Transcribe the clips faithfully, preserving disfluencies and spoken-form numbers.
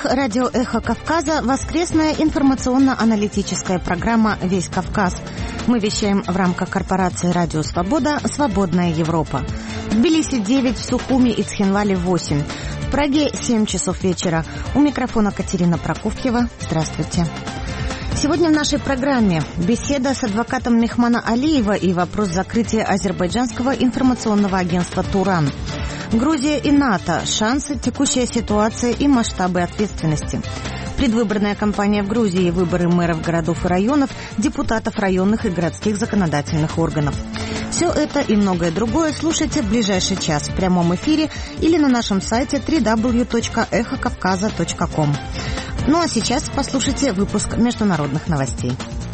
эфирах радио «Эхо Кавказа» воскресная информационно-аналитическая программа «Весь Кавказ». Мы вещаем в рамках корпорации «Радио Свобода. Свободная Европа». В Тбилиси девять, в Сухуми и Цхинвале восемь. В Праге семь часов вечера. У микрофона Катерина Прокофьева. Здравствуйте. Сегодня в нашей программе беседа с адвокатом Мехмана Алиева и вопрос закрытия азербайджанского информационного агентства «Туран». Грузия и НАТО. Шансы, текущая ситуация и масштабы ответственности. Предвыборная кампания в Грузии, выборы мэров городов и районов, депутатов районных и городских законодательных органов. Все это и многое другое слушайте в ближайший час в прямом эфире или на нашем сайте дабл ю дабл ю дабл ю точка эхо кавказа точка ком. Ну а сейчас послушайте выпуск международных новостей.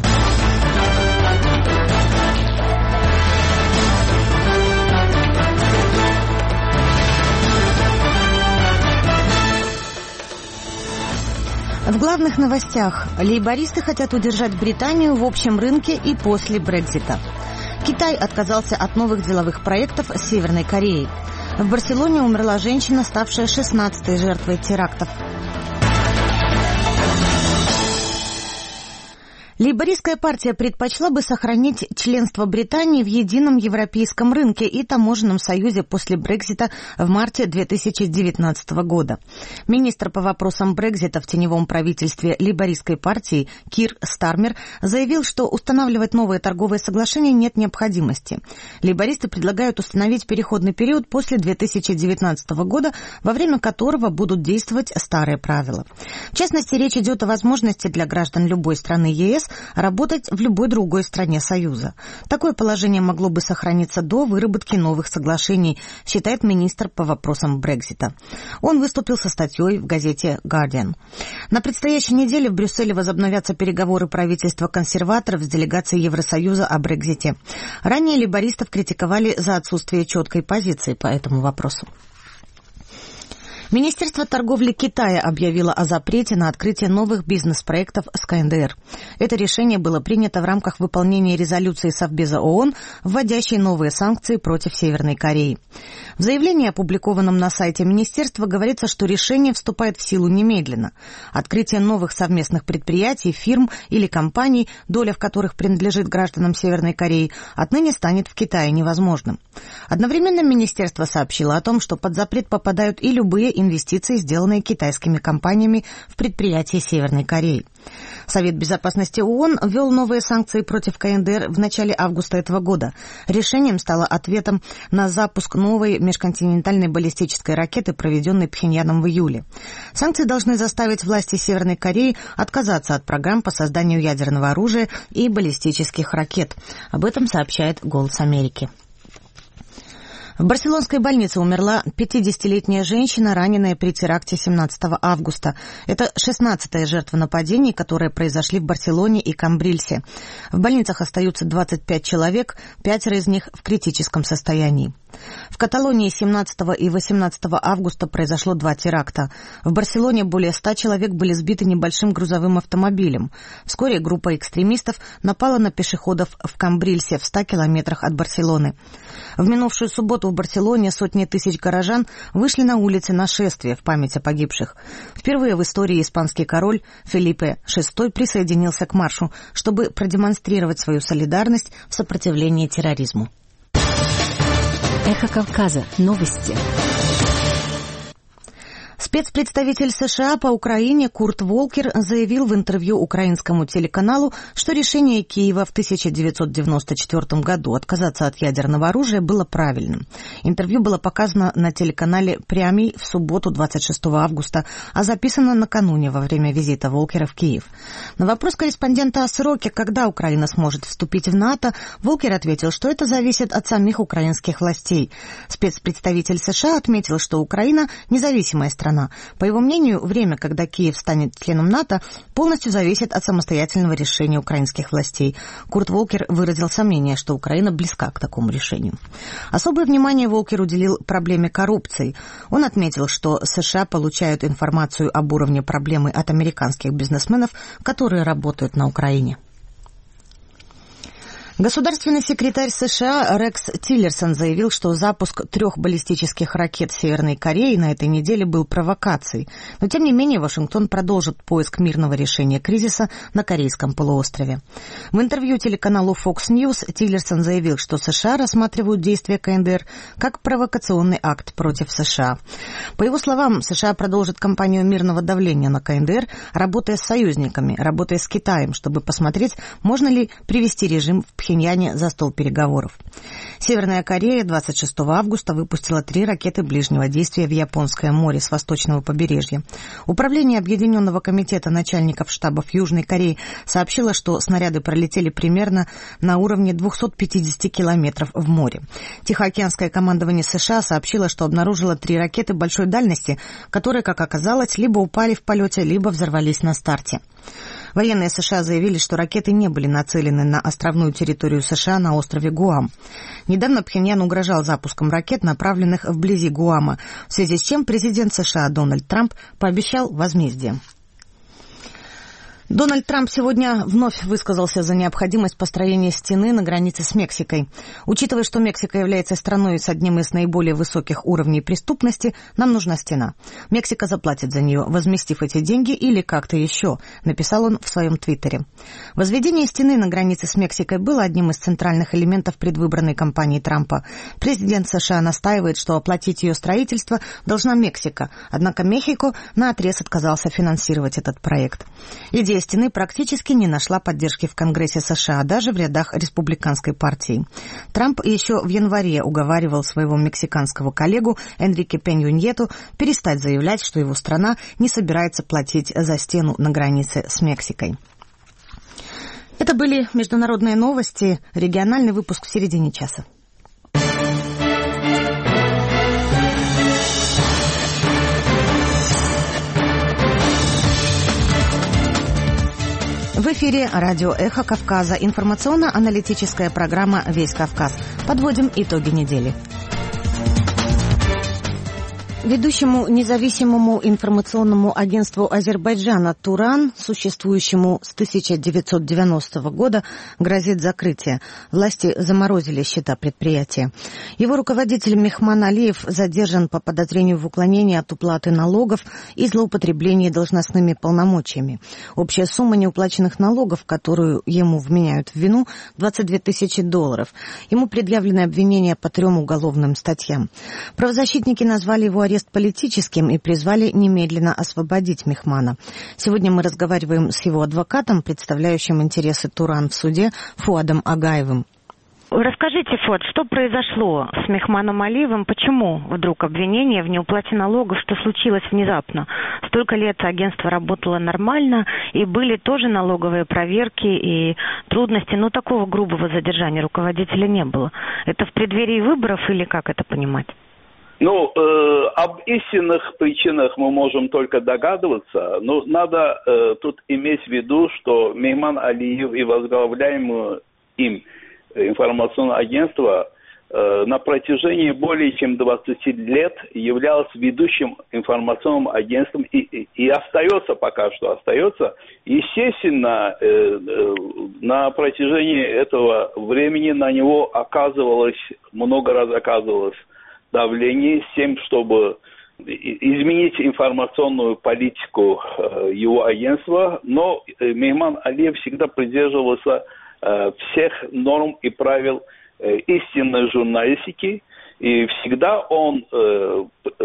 В главных новостях. Лейбористы хотят удержать Британию в общем рынке и после Брексита. Китай отказался от новых деловых проектов с Северной Кореей. В Барселоне умерла женщина, ставшая шестнадцатой жертвой терактов. Лейбористская партия предпочла бы сохранить членство Британии в едином европейском рынке и таможенном союзе после Брексита в марте две тысячи девятнадцатого года. Министр по вопросам Брексита в теневом правительстве лейбористской партии Кир Стармер заявил, что устанавливать новые торговые соглашения нет необходимости. Лейбористы предлагают установить переходный период после две тысячи девятнадцатого года, во время которого будут действовать старые правила. В частности, речь идет о возможности для граждан любой страны ЕС работать в любой другой стране Союза. Такое положение могло бы сохраниться до выработки новых соглашений, считает министр по вопросам Брексита. Он выступил со статьей в газете «Guardian». На предстоящей неделе в Брюсселе возобновятся переговоры правительства консерваторов с делегацией Евросоюза о Брексите. Ранее лейбористов критиковали за отсутствие четкой позиции по этому вопросу. Министерство торговли Китая объявило о запрете на открытие новых бизнес-проектов с КНДР. Это решение было принято в рамках выполнения резолюции Совбеза ООН, вводящей новые санкции против Северной Кореи. В заявлении, опубликованном на сайте министерства, говорится, что решение вступает в силу немедленно. Открытие новых совместных предприятий, фирм или компаний, доля в которых принадлежит гражданам Северной Кореи, отныне станет в Китае невозможным. Одновременно министерство сообщило о том, что под запрет попадают и любые инвестиции, сделанные китайскими компаниями в предприятия Северной Кореи. Совет безопасности ООН ввел новые санкции против КНДР в начале августа этого года. Решением стало ответом на запуск новой межконтинентальной баллистической ракеты, проведенной Пхеньяном в июле. Санкции должны заставить власти Северной Кореи отказаться от программ по созданию ядерного оружия и баллистических ракет. Об этом сообщает «Голос Америки». В барселонской больнице умерла пятидесятилетняя женщина, раненая при теракте семнадцатого августа. Это шестнадцатая жертва нападений, которые произошли в Барселоне и Камбрильсе. В больницах остаются двадцать пять человек, пятеро из них в критическом состоянии. В Каталонии семнадцатого и восемнадцатого августа произошло два теракта. В Барселоне более ста человек были сбиты небольшим грузовым автомобилем. Вскоре группа экстремистов напала на пешеходов в Камбрильсе, в ста километрах от Барселоны. В минувшую субботу в Барселоне сотни тысяч горожан вышли на улицы на шествие в память о погибших. Впервые в истории испанский король Фелипе шестой присоединился к маршу, чтобы продемонстрировать свою солидарность в сопротивлении терроризму. Эхо Кавказа. Новости. Спецпредставитель США по Украине Курт Волкер заявил в интервью украинскому телеканалу, что решение Киева в тысяча девятьсот девяносто четвёртом году отказаться от ядерного оружия было правильным. Интервью было показано на телеканале «Прямий» в субботу, двадцать шестого августа, а записано накануне во время визита Волкера в Киев. На вопрос корреспондента о сроке, когда Украина сможет вступить в НАТО, Волкер ответил, что это зависит от самих украинских властей. Спецпредставитель США отметил, что Украина – независимая страна. По его мнению, время, когда Киев станет членом НАТО, полностью зависит от самостоятельного решения украинских властей. Курт Волкер выразил сомнение, что Украина близка к такому решению. Особое внимание Волкер уделил проблеме коррупции. Он отметил, что США получают информацию об уровне проблемы от американских бизнесменов, которые работают на Украине. Государственный секретарь США Рекс Тиллерсон заявил, что запуск трех баллистических ракет Северной Кореи на этой неделе был провокацией. Но, тем не менее, Вашингтон продолжит поиск мирного решения кризиса на Корейском полуострове. В интервью телеканалу Fox News Тиллерсон заявил, что США рассматривают действия КНДР как провокационный акт против США. По его словам, США продолжат кампанию мирного давления на КНДР, работая с союзниками, работая с Китаем, чтобы посмотреть, можно ли привести режим в Пхеньяне за стол переговоров. Северная Корея двадцать шестого августа выпустила три ракеты ближнего действия в Японское море с восточного побережья. Управление Объединенного комитета начальников штабов Южной Кореи сообщило, что снаряды пролетели примерно на уровне двухсот пятидесяти километров в море. Тихоокеанское командование США сообщило, что обнаружило три ракеты большой дальности, которые, как оказалось, либо упали в полете, либо взорвались на старте. Военные США заявили, что ракеты не были нацелены на островную территорию США на острове Гуам. Недавно Пхеньян угрожал запуском ракет, направленных вблизи Гуама, в связи с чем президент США Дональд Трамп пообещал возмездие. Дональд Трамп сегодня вновь высказался за необходимость построения стены на границе с Мексикой. Учитывая, что Мексика является страной с одним из наиболее высоких уровней преступности, нам нужна стена. Мексика заплатит за нее, возместив эти деньги или как-то еще, написал он в своем твиттере. Возведение стены на границе с Мексикой было одним из центральных элементов предвыборной кампании Трампа. Президент США настаивает, что оплатить ее строительство должна Мексика, однако Мехико наотрез отказался финансировать этот проект. Идея стены практически не нашла поддержки в Конгрессе США, даже в рядах республиканской партии. Трамп еще в январе уговаривал своего мексиканского коллегу Энрике Пенья-Ньету перестать заявлять, что его страна не собирается платить за стену на границе с Мексикой. Это были международные новости, региональный выпуск в середине часа. В эфире радио «Эхо Кавказа», информационно-аналитическая программа «Весь Кавказ». Подводим итоги недели. Ведущему независимому информационному агентству Азербайджана «Туран», существующему с тысяча девятьсот девяностого года, грозит закрытие. Власти заморозили счета предприятия. Его руководитель Мехман Алиев задержан по подозрению в уклонении от уплаты налогов и злоупотреблении должностными полномочиями. Общая сумма неуплаченных налогов, которую ему вменяют в вину, двадцать две тысячи долларов. Ему предъявлены обвинения по трем уголовным статьям. Правозащитники назвали его арест политическим и призвали немедленно освободить Мехмана. Сегодня мы разговариваем с его адвокатом, представляющим интересы Туран в суде, Фуадом Агаевым. Расскажите, Фуад, что произошло с Мехманом Алиевым? Почему вдруг обвинение в неуплате налогов? Что случилось внезапно? Столько лет агентство работало нормально, и были тоже налоговые проверки и трудности, но такого грубого задержания руководителя не было. Это в преддверии выборов или как это понимать? Ну, э, об истинных причинах мы можем только догадываться, но надо э, тут иметь в виду, что Мехман Алиев и возглавляемое им информационное агентство э, на протяжении более чем двадцати лет являлось ведущим информационным агентством и, и, и остается пока что, остается. Естественно, э, э, на протяжении этого времени на него оказывалось, много раз оказывалось давление с тем, чтобы изменить информационную политику э, его агентства, но Мехман Алиев всегда придерживался э, всех норм и правил э, истинной журналистики, и всегда он э,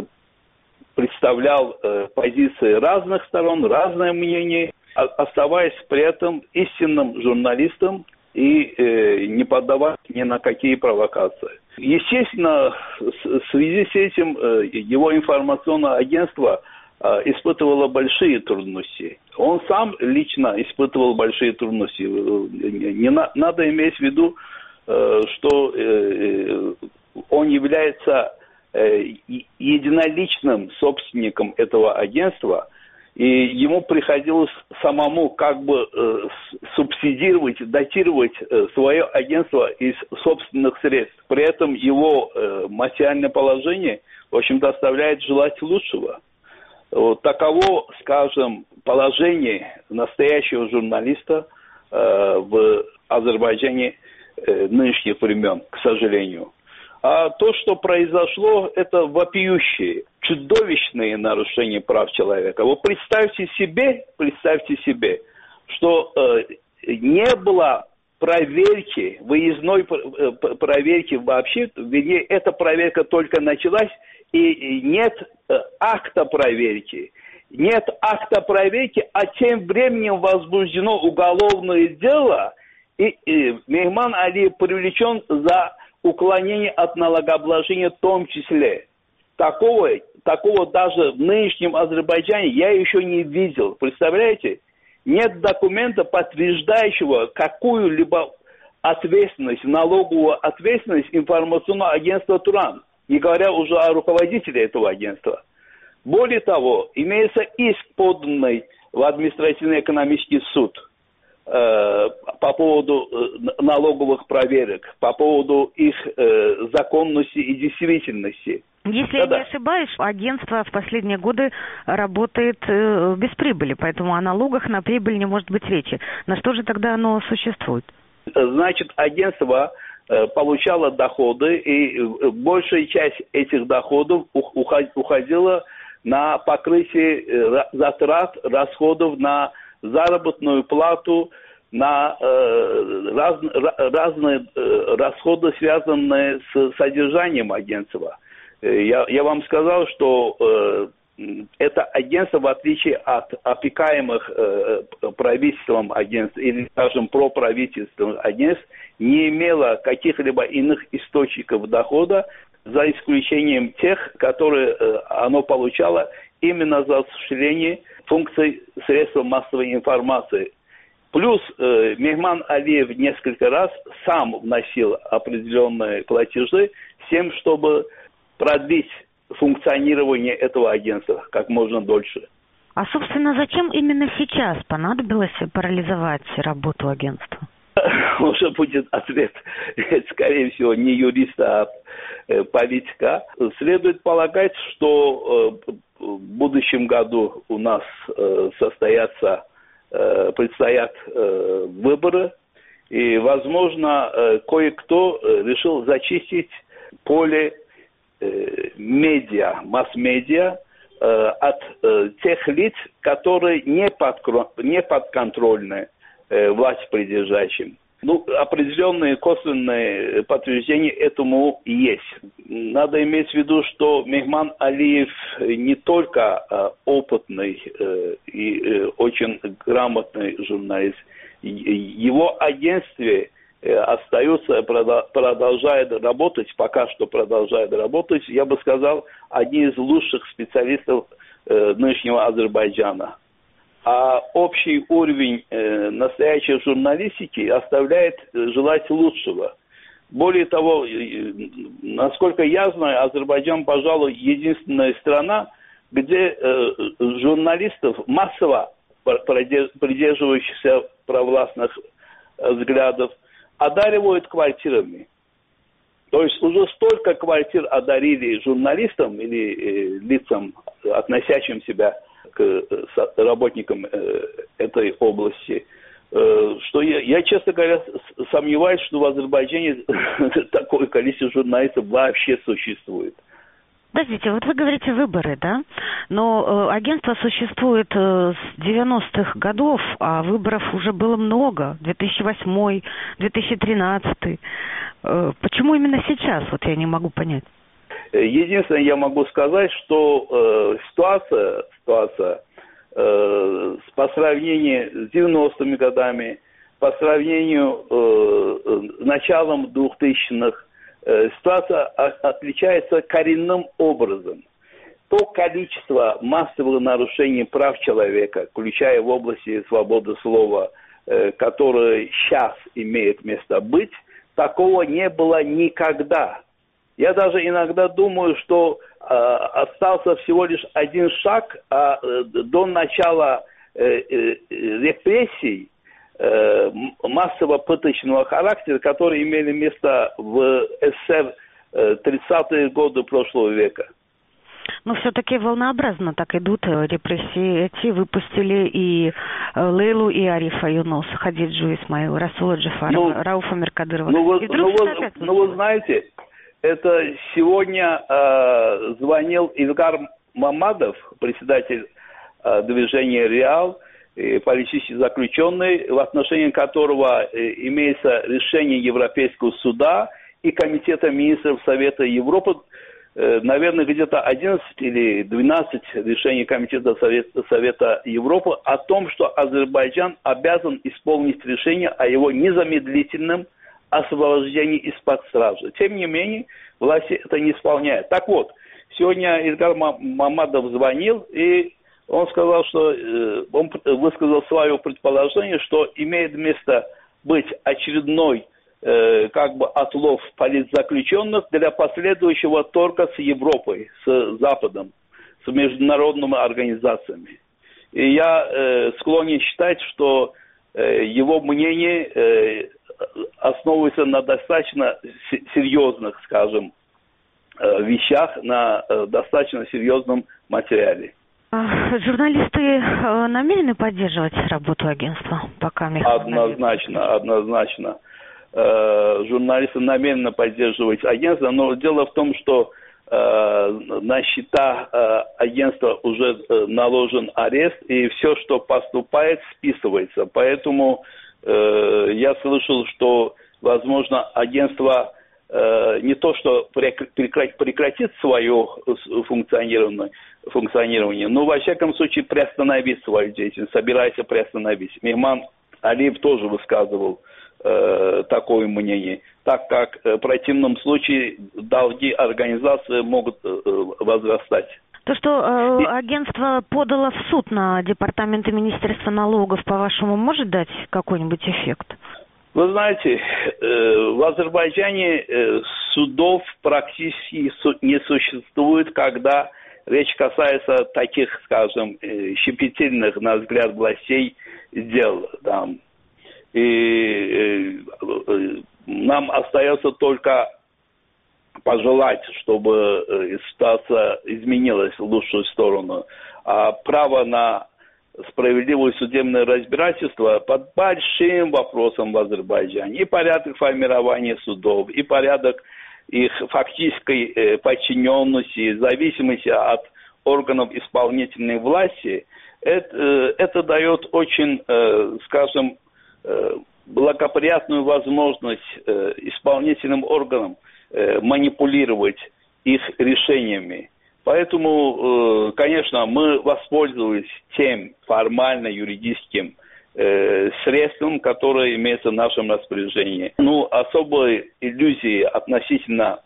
представлял э, позиции разных сторон, разные мнения, оставаясь при этом истинным журналистом и э, не поддаваясь ни на какие провокации. Естественно, в связи с этим э, его информационное агентство э, испытывало большие трудности. Он сам лично испытывал большие трудности. Не на, надо иметь в виду, э, что э, он является э, единоличным собственником этого агентства, и ему приходилось самому как бы э, субсидировать, датировать э, свое агентство из собственных средств. При этом его э, материальное положение, в общем-то, оставляет желать лучшего. Вот таково, скажем, положение настоящего журналиста э, в Азербайджане э, нынешних времен, к сожалению. А то, что произошло, это вопиющие, чудовищные нарушения прав человека. Вот представьте себе, представьте себе, что э, не было проверки, выездной проверки вообще, вернее, эта проверка только началась, и нет э, акта проверки. Нет акта проверки, а тем временем возбуждено уголовное дело, и, и Мехман Алиев привлечен за уклонение от налогообложения в том числе. Такого, такого даже в нынешнем Азербайджане я еще не видел. Представляете? Нет документа, подтверждающего какую-либо ответственность, налоговую ответственность информационного агентства «Туран», не говоря уже о руководителе этого агентства. Более того, имеется иск, поданный в административно-экономический суд э, по поводу э, налоговых проверок, по поводу их э, законности и действительности. Если Да-да. я не ошибаюсь, агентство в последние годы работает э, без прибыли, поэтому о налогах на прибыль не может быть речи. На что же тогда оно существует? Значит, агентство э, получало доходы, и э, большая часть этих доходов уходила на покрытие э, затрат, расходов на заработную плату, на э, раз, разные э, расходы, связанные с содержанием агентства. Я, я вам сказал, что э, это агентство, в отличие от опекаемых э, правительством агентств или, скажем, проправительственных агентств, не имело каких-либо иных источников дохода, за исключением тех, которые э, оно получало именно за осуществление функций средств массовой информации. Плюс э, Мехман Алиев несколько раз сам вносил определенные платежи с тем, чтобы продлить функционирование этого агентства как можно дольше. А, собственно, зачем именно сейчас понадобилось парализовать работу агентства? Уже будет ответ, скорее всего, не юриста, а э, политика. Следует полагать, что э, в будущем году у нас э, состоятся, э, предстоят э, выборы, и, возможно, э, кое-кто э, решил зачистить поле э, медиа, масс-медиа э, от э, тех лиц, которые не, подкро- не подконтрольны власть придержащим. Ну, определенные косвенные подтверждения этому есть. Надо иметь в виду, что Мехман Алиев не только э, опытный э, и э, очень грамотный журналист. Его агентстве э, остается, продолжает работать, пока что продолжает работать, я бы сказал, один из лучших специалистов э, нынешнего Азербайджана. А общий уровень э, настоящей журналистики оставляет желать лучшего. Более того, э, насколько я знаю, Азербайджан, пожалуй, единственная страна, где э, журналистов массово придерживающихся провластных взглядов одаривают квартирами. То есть уже столько квартир одарили журналистам или э, лицам, относящим себя к работникам этой области, что я, я, честно говоря, сомневаюсь, что в Азербайджане такое количество журналистов вообще существует. Подождите, вот вы говорите выборы, да? Но э, агентство существует э, с девяностых годов, а выборов уже было много. две тысячи восьмой, две тысячи тринадцатый. Э, почему именно сейчас? Вот я не могу понять. Единственное, я могу сказать, что э, ситуация, ситуация э, по сравнению с девяностыми годами, по сравнению э, с началом двухтысячных, э, ситуация отличается коренным образом. То количество массовых нарушений прав человека, включая в области свободы слова, э, которое сейчас имеет место быть, такого не было никогда. Я даже иногда думаю, что э, остался всего лишь один шаг, а э, до начала э, э, репрессий э, массово-пыточного характера, которые имели место в СССР э, тридцатые годы прошлого века. Но все-таки волнообразно так идут репрессии. Эти выпустили и Лейлу, и Арифа Юнус, Хадиджу Исмаил, Расула Джафарова, ну, Рауфа Меркадырова. Ну, вы, ну, вы, ну вы знаете, это сегодня э, звонил Ильгар Мамадов, председатель э, движения «Реал», э, политический заключенный, в отношении которого э, имеется решение Европейского суда и Комитета министров Совета Европы, э, наверное, где-то одиннадцать или двенадцать решений Комитета Совета, Совета Европы о том, что Азербайджан обязан исполнить решение о его незамедлительном освобождении из-под стражи. Тем не менее, власти это не исполняют. Так вот, сегодня Ильгар Мамадов звонил, и он сказал, что э, он высказал свое предположение, что имеет место быть очередной э, как бы отлов политзаключенных для последующего торга с Европой, с Западом, с международными организациями. И я э, склонен считать, что э, его мнение э, основывается на достаточно серьезных, скажем, вещах, на достаточно серьезном материале. Журналисты намерены поддерживать работу агентства, пока Мехман Однозначно, Алиев... однозначно. Журналисты намерены поддерживать агентство, но дело в том, что на счета агентства уже наложен арест, и все, что поступает, списывается. Поэтому я слышал, что, возможно, агентство э, не то, что прекратит свое функционирование, функционирование, но, во всяком случае, приостановит свою деятельность, собирается приостановить. Мехман Алиев тоже высказывал э, такое мнение, так как в противном случае долги организации могут э, возрастать. То, что э, агентство подало в суд на департаменты Министерства налогов, по-вашему, может дать какой-нибудь эффект? Вы знаете, э, в Азербайджане э, судов практически не существует, когда речь касается таких, скажем, э, щепетильных, на взгляд властей, дел. Да. И э, э, нам остается только пожелать, чтобы ситуация изменилась в лучшую сторону. А право на справедливое судебное разбирательство под большим вопросом в Азербайджане. И порядок формирования судов, и порядок их фактической подчиненности, зависимости от органов исполнительной власти, это, это дает очень, скажем, благоприятную возможность исполнительным органам манипулировать их решениями. Поэтому, конечно, мы воспользовались тем формально-юридическим средством, которое имеется в нашем распоряжении. Ну, особой иллюзии относительно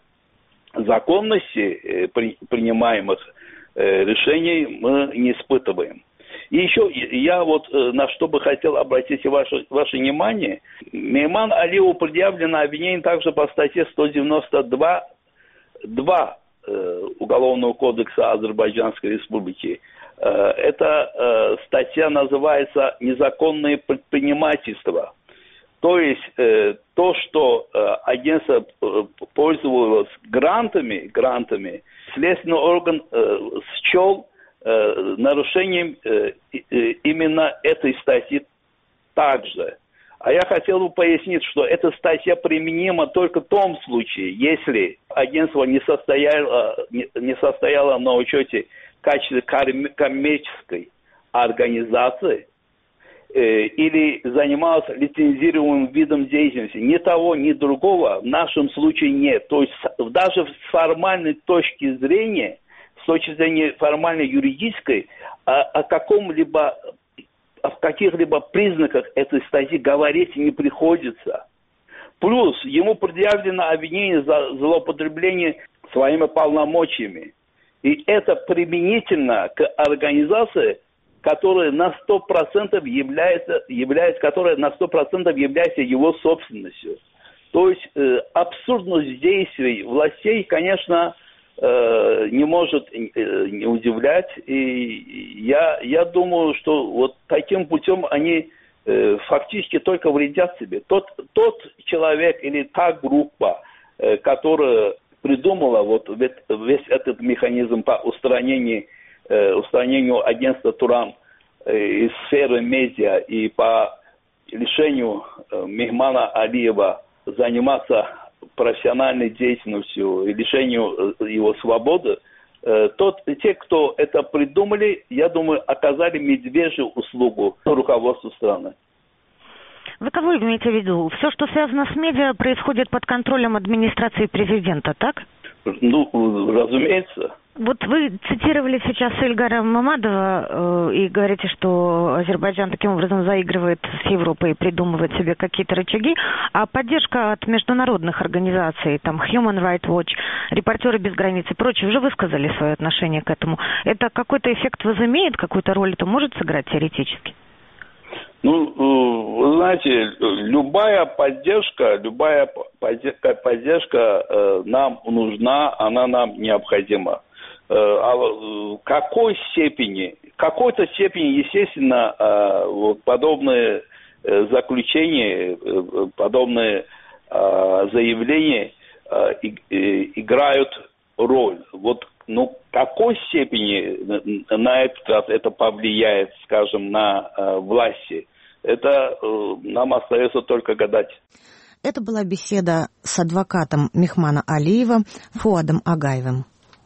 законности принимаемых решений мы не испытываем. И еще я вот на что бы хотел обратить ваше, ваше внимание. Мехман Алиеву предъявлено обвинение также по статье сто девяносто два два э, Уголовного кодекса Азербайджанской Республики. Э, эта э, статья называется «Незаконное предпринимательство». То есть э, то, что э, агентство э, пользовалось грантами, грантами, следственный орган э, счел э, нарушением э, э, именно этой статьи также. А я хотел бы пояснить, что эта статья применима только в том случае, если агентство не состояло, не, не состояло на учете в качестве коммерческой организации э, или занималось лицензируемым видом деятельности. Ни того, ни другого в нашем случае нет. То есть даже с формальной точки зрения, с точки зрения формально юридической, о, о каком-либо в каких-либо признаках этой статьи говорить не приходится. Плюс ему предъявлено обвинение за злоупотребление своими полномочиями. И это применительно к организации, которая на сто процентов является, является, которая на сто процентов является его собственностью. То есть э, абсурдность действий властей, конечно, не может не удивлять. И я, я думаю, что вот таким путем они э, фактически только вредят себе. Тот, тот человек или та группа, э, которая, придумала вот весь этот механизм по устранению, устранению агентства Туран из сферы медиа и по лишению Мехмана Алиева заниматься профессиональной деятельностью и лишению его свободы, тот, те, кто это придумали, я думаю, оказали медвежью услугу руководству страны. Вы кого имеете в виду? Все, что связано с медиа, происходит под контролем администрации президента, так? Ну, разумеется. Вот вы цитировали сейчас Ильгара Мамадова э, и говорите, что Азербайджан таким образом заигрывает с Европой и придумывает себе какие-то рычаги, а поддержка от международных организаций, там Human Rights Watch, Репортеры без границ и прочие, уже высказали свое отношение к этому. Это какой-то эффект возымеет, какую-то роль это может сыграть теоретически? Ну, вы знаете, любая поддержка, любая поддержка э, нам нужна, она нам необходима. Э, а в какой степени, в какой-то степени, естественно, э, вот подобные э, заключения, э, подобные э, заявления э, э, играют роль. Вот, ну, в какой степени на этот раз это повлияет, скажем, на э, власти, это э, нам остается только гадать. Это была беседа с адвокатом Мехмана Алиева Фуадом Агаевым.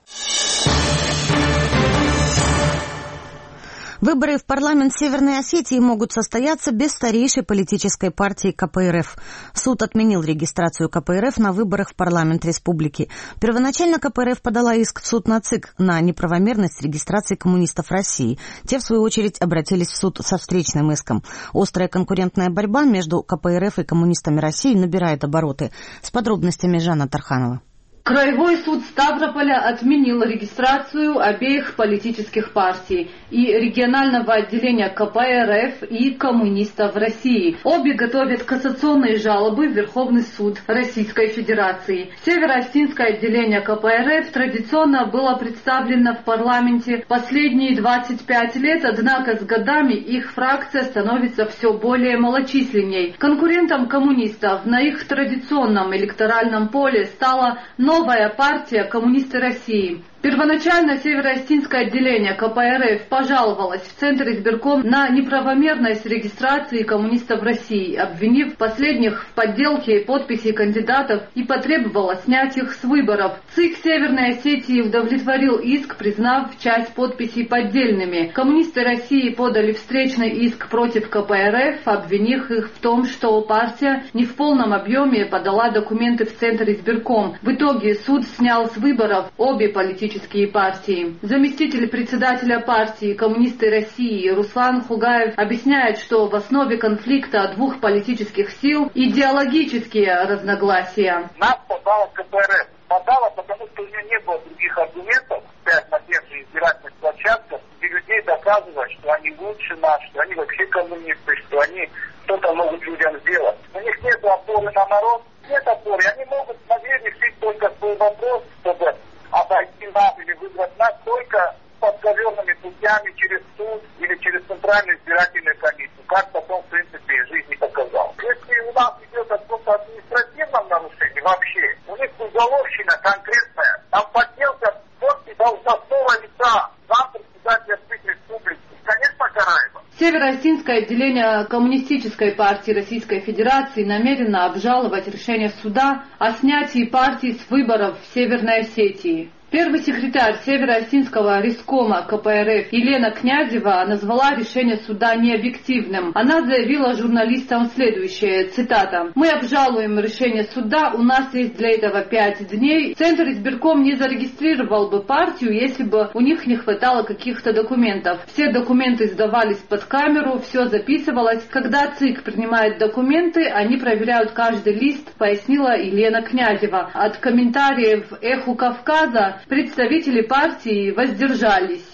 Выборы в парламент Северной Осетии могут состояться без старейшей политической партии ка пэ эр эф. Суд отменил регистрацию ка пэ эр эф на выборах в парламент республики. Первоначально ка пэ эр эф подала иск в суд на ЦИК на неправомерность регистрации коммунистов России. Те, в свою очередь, обратились в суд со встречным иском. Острая конкурентная борьба между ка пэ эр эф и коммунистами России набирает обороты. С подробностями Жанна Тарханова. Краевой суд Ставрополя отменил регистрацию обеих политических партий и регионального отделения ка пэ эр эф и коммунистов России. Обе готовят кассационные жалобы в Верховный суд Российской Федерации. Северо-Осетинское отделение ка пэ эр эф традиционно было представлено в парламенте последние двадцать пять лет, однако с годами их фракция становится все более малочисленней. Конкурентом коммунистов на их традиционном электоральном поле стала новая партия «Коммунисты России». Первоначально Северо-Осетинское отделение ка пэ эр эф пожаловалось в Центр избирком на неправомерность регистрации коммунистов России, обвинив последних в подделке подписей кандидатов и потребовало снять их с выборов. ЦИК Северной Осетии удовлетворил иск, признав часть подписей поддельными. Коммунисты России подали встречный иск против ка пэ эр эф, обвинив их в том, что партия не в полном объеме подала документы в Центр избирком. В итоге суд снял с выборов обе политические партии. Заместитель председателя партии «Коммунисты России» Руслан Хугаев объясняет, что в основе конфликта двух политических сил идеологические разногласия. Нас подала ка пэ эр эф. Подала, потому что у нее не было других аргументов, опять на тех же избирательных площадках, где людей доказывают, что они лучше нас, что они вообще коммунисты, что они что-то могут людям сделать. У них нет опоры на народ, нет опоры. Они могут, могли решить только свой вопрос, чтобы обойти нас или выбрать нас только подковерными путями через суд или через центральную избирательную комиссию, как потом, в принципе, жизнь показала. Если у нас идет о просто административном нарушении вообще, у них уголовщина конкретная, там подделка подписи должностного лица, сам председатель республики, конечно, караемо. Северо-Осетинское отделение Коммунистической партии Российской Федерации намерено обжаловать решение суда о снятии партии с выборов в Северной Осетии. Первый секретарь Северо-Осетинского рискома ка пэ эр эф Елена Князева назвала решение суда необъективным. Она заявила журналистам следующее, цитата: «Мы обжалуем решение суда, у нас есть для этого пять дней. Центр избирком не зарегистрировал бы партию, если бы у них не хватало каких-то документов. Все документы сдавались под камеру, все записывалось. Когда ЦИК принимает документы, они проверяют каждый лист», пояснила Елена Князева. От комментариев «Эху Кавказа» представители партии воздержались.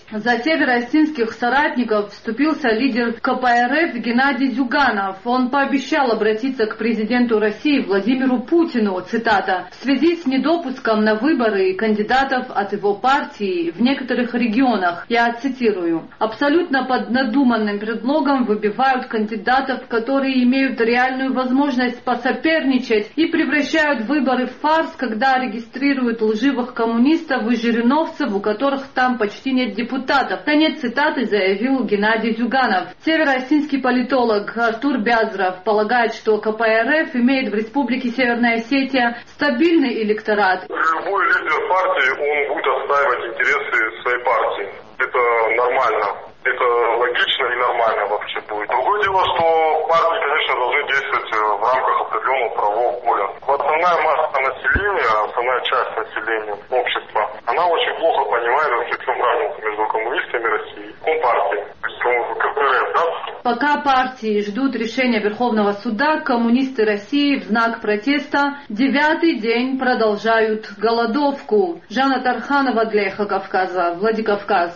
За североосетинских соратников вступился лидер ка пэ эр эф Геннадий Зюганов. Он пообещал обратиться к президенту России Владимиру Путину, цитата, в связи с недопуском на выборы кандидатов от его партии в некоторых регионах. Я цитирую. Абсолютно под надуманным предлогом выбивают кандидатов, которые имеют реальную возможность посоперничать и превращают выборы в фарс, когда регистрируют лживых коммунистов и жириновцев, у которых там почти нет депутатов. Конец цитаты, заявил Геннадий Зюганов. Североосетинский политолог Артур Бязров полагает, что ка пэ эр эф имеет в республике Северная Осетия стабильный электорат. Любой лидер партии, он будет отстаивать интересы своей партии. Это нормально. Это логично и нормально вообще будет. Другое дело, что партии, конечно, должны действовать в рамках определенного правового поля. Основная масса населения, основная часть населения, общества, она очень плохо понимает вообще, в чем разница между коммунистами России и компартией. То есть ка пэ эр эф, да? Пока партии ждут решения Верховного суда, коммунисты России в знак протеста девятый день продолжают голодовку. Жанна Тарханова для Эхо Кавказа, Владикавказ.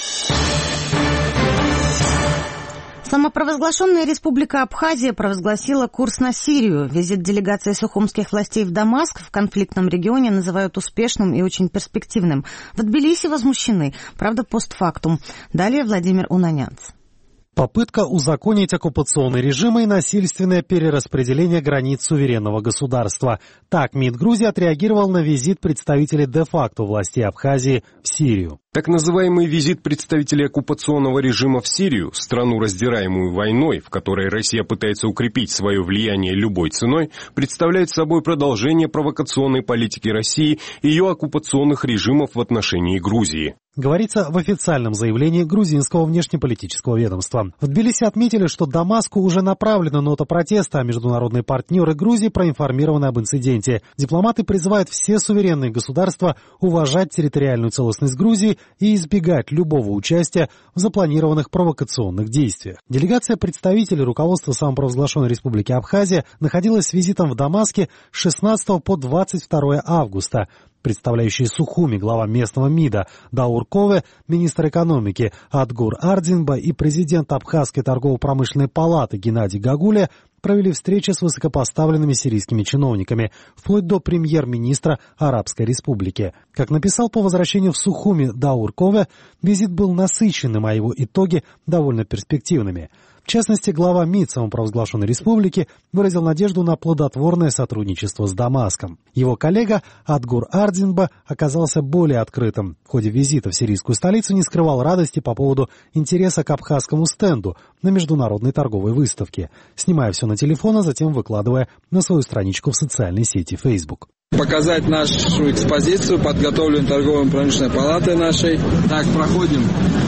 Самопровозглашенная республика Абхазия провозгласила курс на Сирию. Визит делегации сухумских властей в Дамаск в конфликтном регионе называют успешным и очень перспективным. В Тбилиси возмущены, правда, постфактум. Далее Владимир Унанянц. Попытка узаконить оккупационный режим и насильственное перераспределение границ суверенного государства. Так МИД Грузии отреагировал на визит представителей де-факто властей Абхазии в Сирию. Так называемый визит представителей оккупационного режима в Сирию, страну, раздираемую войной, в которой Россия пытается укрепить свое влияние любой ценой, представляет собой продолжение провокационной политики России и ее оккупационных режимов в отношении Грузии. Говорится в официальном заявлении грузинского внешнеполитического ведомства. В Тбилиси отметили, что Дамаску уже направлена нота протеста, а международные партнеры Грузии проинформированы об инциденте. Дипломаты призывают все суверенные государства уважать территориальную целостность Грузии и избегать любого участия в запланированных провокационных действиях. Делегация представителей руководства самопровозглашенной республики Абхазия находилась с визитом в Дамаске с шестнадцатого по двадцать второе августа. Представляющие Сухуми глава местного МИДа Даур Кове, министр экономики Адгур Ардинба и президент Абхазской торгово-промышленной палаты Геннадий Гагуля провели встречи с высокопоставленными сирийскими чиновниками, вплоть до премьер-министра Арабской Республики. Как написал по возвращению в Сухуми Даур Кове, визит был насыщенным, а его итоги довольно перспективными. В частности, глава МИД самопровозглашенной республики выразил надежду на плодотворное сотрудничество с Дамаском. Его коллега Адгур Ардинба оказался более открытым. В ходе визита в сирийскую столицу не скрывал радости по поводу интереса к абхазскому стенду на международной торговой выставке, снимая все на телефон, а затем выкладывая на свою страничку в социальной сети Facebook. Показать нашу экспозицию, подготовленную торгово-промышленной палатой нашей. Так, проходим.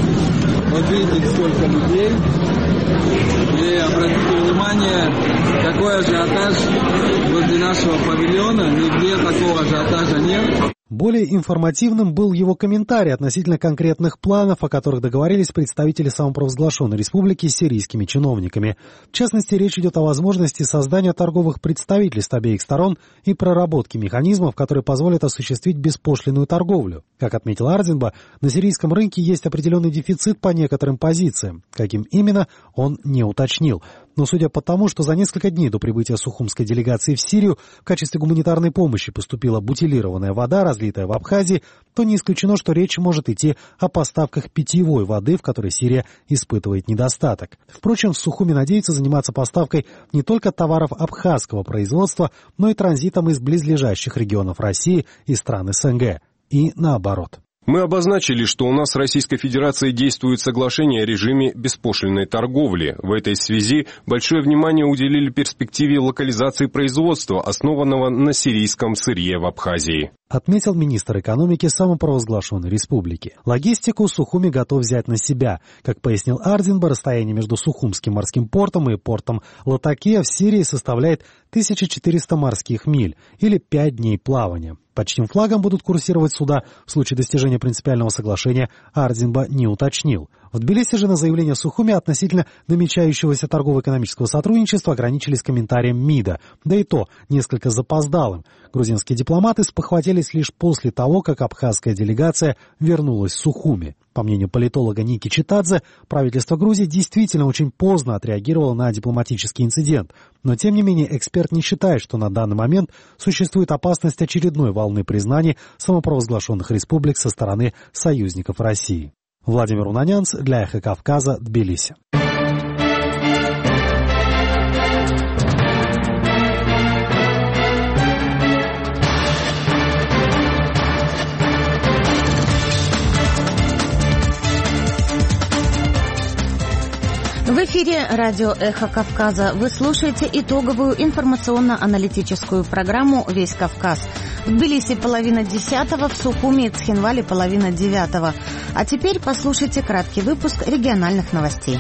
Вот видите, сколько людей. И обратите внимание, какой ажиотаж возле нашего павильона. Нигде такого ажиотажа нет. Более информативным был его комментарий относительно конкретных планов, о которых договорились представители самопровозглашенной республики с сирийскими чиновниками. В частности, речь идет о возможности создания торговых представительств обеих сторон и проработки механизмов, которые позволят осуществить беспошлинную торговлю. Как отметил Ардинба, на сирийском рынке есть определенный дефицит по некоторым позициям. Каким именно, он не уточнил. Но судя по тому, что за несколько дней до прибытия сухумской делегации в Сирию в качестве гуманитарной помощи поступила бутилированная вода, разлитая в Абхазии, то не исключено, что речь может идти о поставках питьевой воды, в которой Сирия испытывает недостаток. Впрочем, в Сухуми надеются заниматься поставкой не только товаров абхазского производства, но и транзитом из близлежащих регионов России и стран эс эн гэ. И наоборот. Мы обозначили, что у нас с Российской Федерацией действует соглашение о режиме беспошлинной торговли. В этой связи большое внимание уделили перспективе локализации производства, основанного на сирийском сырье в Абхазии. Отметил министр экономики самопровозглашенной республики. Логистику Сухуми готов взять на себя. Как пояснил Ардинба, расстояние между Сухумским морским портом и портом Латакия в Сирии составляет тысяча четыреста морских миль или пять дней плавания. Под чьим флагом будут курсировать суда в случае достижения принципиального соглашения, Ардинба не уточнил. В Тбилиси же на заявление Сухуми относительно намечающегося торгово-экономического сотрудничества ограничились комментарием МИДа, да и то несколько запоздалым. Грузинские дипломаты спохватились лишь после того, как абхазская делегация вернулась в Сухуми. По мнению политолога Ники Читадзе, правительство Грузии действительно очень поздно отреагировало на дипломатический инцидент. Но, тем не менее, эксперт не считает, что на данный момент существует опасность очередной волны признаний самопровозглашенных республик со стороны союзников России. Владимир Унанянц для Эхо Кавказа, Тбилиси. В эфире радио «Эхо Кавказа». Вы слушаете итоговую информационно-аналитическую программу «Весь Кавказ». В Тбилиси половина десятого, в Сухуми и Цхинвале половина девятого. А теперь послушайте краткий выпуск региональных новостей.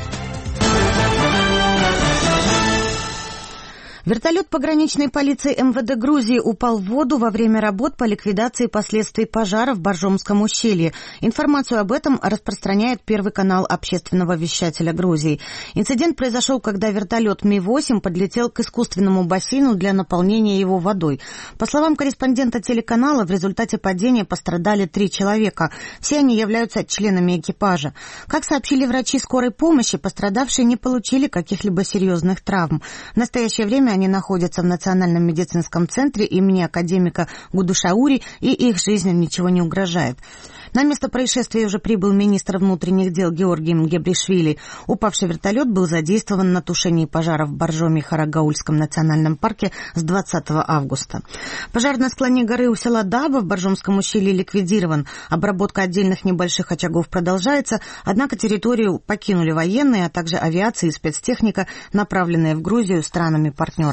Вертолет пограничной полиции эм вэ дэ Грузии упал в воду во время работ по ликвидации последствий пожара в Боржомском ущелье. Информацию об этом распространяет Первый канал общественного вещателя Грузии. Инцидент произошел, когда вертолет Ми восемь подлетел к искусственному бассейну для наполнения его водой. По словам корреспондента телеканала, в результате падения пострадали три человека. Все они являются членами экипажа. Как сообщили врачи скорой помощи, пострадавшие не получили каких-либо серьезных травм. В настоящее время они находятся в Национальном медицинском центре имени академика Гудушаури, и их жизни ничего не угрожает. На место происшествия уже прибыл министр внутренних дел Георгий Мгебришвили. Упавший вертолет был задействован на тушении пожара в Боржоме и Харагаульском национальном парке с двадцатого августа. Пожар на склоне горы у села Даба в Боржомском ущелье ликвидирован. Обработка отдельных небольших очагов продолжается, однако территорию покинули военные, а также авиация и спецтехника, направленные в Грузию странами-партнерами.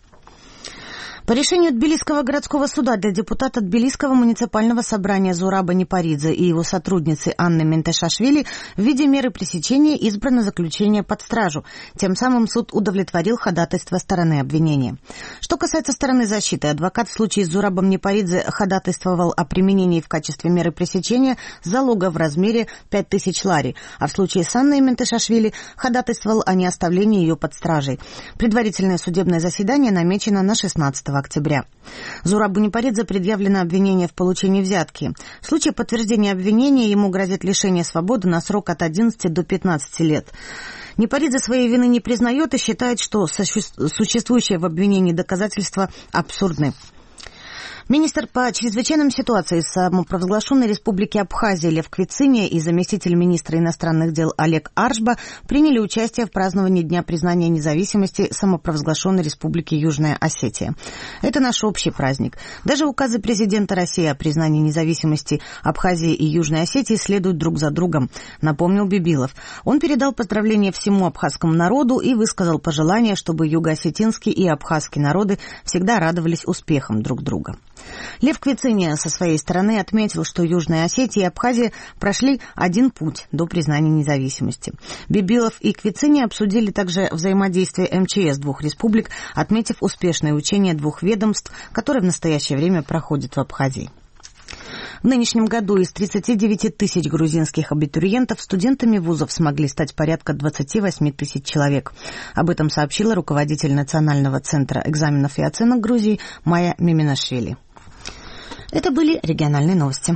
По решению Тбилисского городского суда для депутата Тбилисского муниципального собрания Зураба Непаридзе и его сотрудницы Анны Ментешашвили в виде меры пресечения избрано заключение под стражу. Тем самым суд удовлетворил ходатайство стороны обвинения. Что касается стороны защиты, адвокат в случае с Зурабом Непаридзе ходатайствовал о применении в качестве меры пресечения залога в размере пять тысяч лари, а в случае с Анной Ментешашвили ходатайствовал о неоставлении ее под стражей. Предварительное судебное заседание намечено на шестнадцатого октября. Зурабу Непаридзе предъявлено обвинение в получении взятки. В случае подтверждения обвинения ему грозит лишение свободы на срок от одиннадцати до пятнадцати лет. Непаридзе своей вины не признает и считает, что существующие в обвинении доказательства абсурдны. Министр по чрезвычайным ситуациям самопровозглашенной республики Абхазия Лев Квициния и заместитель министра иностранных дел Олег Аршба приняли участие в праздновании Дня признания независимости самопровозглашенной республики Южная Осетия. Это наш общий праздник. Даже указы президента России о признании независимости Абхазии и Южной Осетии следуют друг за другом, напомнил Бибилов. Он передал поздравления всему абхазскому народу и высказал пожелание, чтобы юго-осетинский и абхазский народы всегда радовались успехам друг друга. Лев Квициния со своей стороны отметил, что Южная Осетия и Абхазия прошли один путь до признания независимости. Бибилов и Квициния обсудили также взаимодействие эм че эс двух республик, отметив успешное учение двух ведомств, которые в настоящее время проходят в Абхазии. В нынешнем году из тридцати девяти тысяч грузинских абитуриентов студентами вузов смогли стать порядка двадцати восьми тысяч человек. Об этом сообщила руководитель Национального центра экзаменов и оценок Грузии Майя Миминашвили. Это были региональные новости.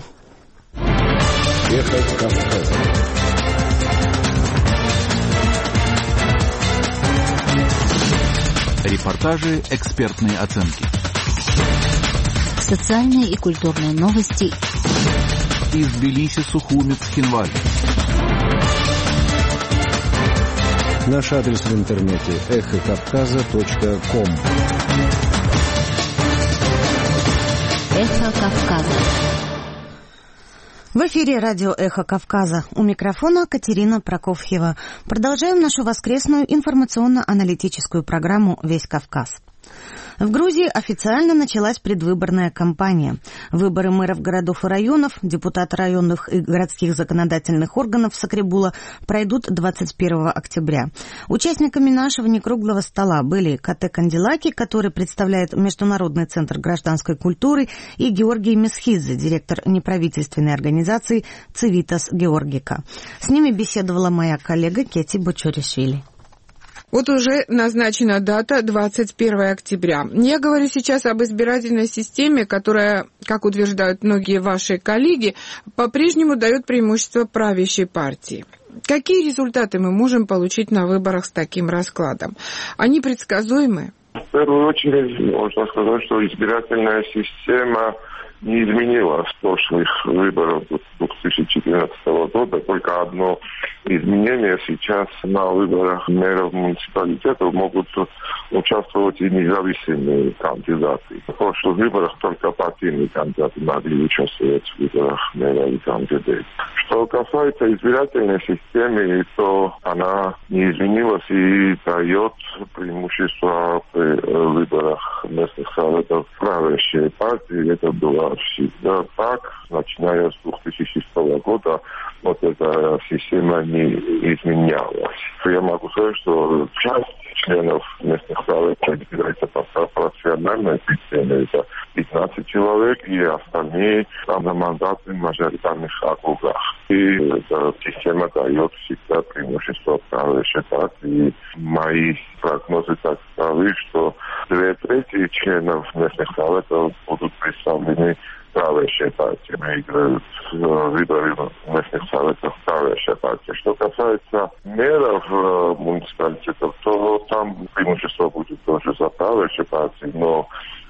Эхо Кавказа. Репортажи, экспертные оценки. Социальные и культурные новости из Тбилиси, Сухуми, Цхинвали. Наш адрес в интернете эхо кавказа точка ком. Эхо Кавказа. В эфире радио «Эхо Кавказа». У микрофона Катерина Прокофьева. Продолжаем нашу воскресную информационно-аналитическую программу «Весь Кавказ». В Грузии официально началась предвыборная кампания. Выборы мэров городов и районов, депутаты районных и городских законодательных органов Сакребула пройдут двадцать первого октября. Участниками нашего некруглого стола были Кате Кандилаки, который представляет Международный центр гражданской культуры, и Георгий Месхидзе, директор неправительственной организации «Цивитас Георгика». С ними беседовала моя коллега Кети Бочоришвили. Вот уже назначена дата двадцать первого октября. Я говорю сейчас об избирательной системе, которая, как утверждают многие ваши коллеги, по-прежнему дает преимущество правящей партии. Какие результаты мы можем получить на выборах с таким раскладом? Они предсказуемы? В первую очередь можно сказать, что избирательная система не изменилась с прошлых выборов две тысячи четырнадцатого года. Только одно изменение: сейчас на выборах мэров муниципалитетов могут участвовать и независимые кандидаты. В прошлых выборах только партийные кандидаты могли участвовать в выборах мэра и кандидатов. Что касается избирательной системы, то она не изменилась и дает преимущество при выборах местных советов правящей партии. Это было всегда так, начиная с две тысячи шестого года. Вот эта система не изменялась. Я могу сказать, что часть членов местных советов избирается по пропорциональной системе. Это пятнадцать человек, и остальные там на мандаты в мажоритарных округах. И эта система дает всегда преимущество правящей партии. Мои прогнозы таковы, что две трети членов местных советов будут представлены правящей партии. Выиграют выборы местных советов правящей партии. Что касается мэров э, муниципалитетов, то там преимущество будет тоже за правящей партией, но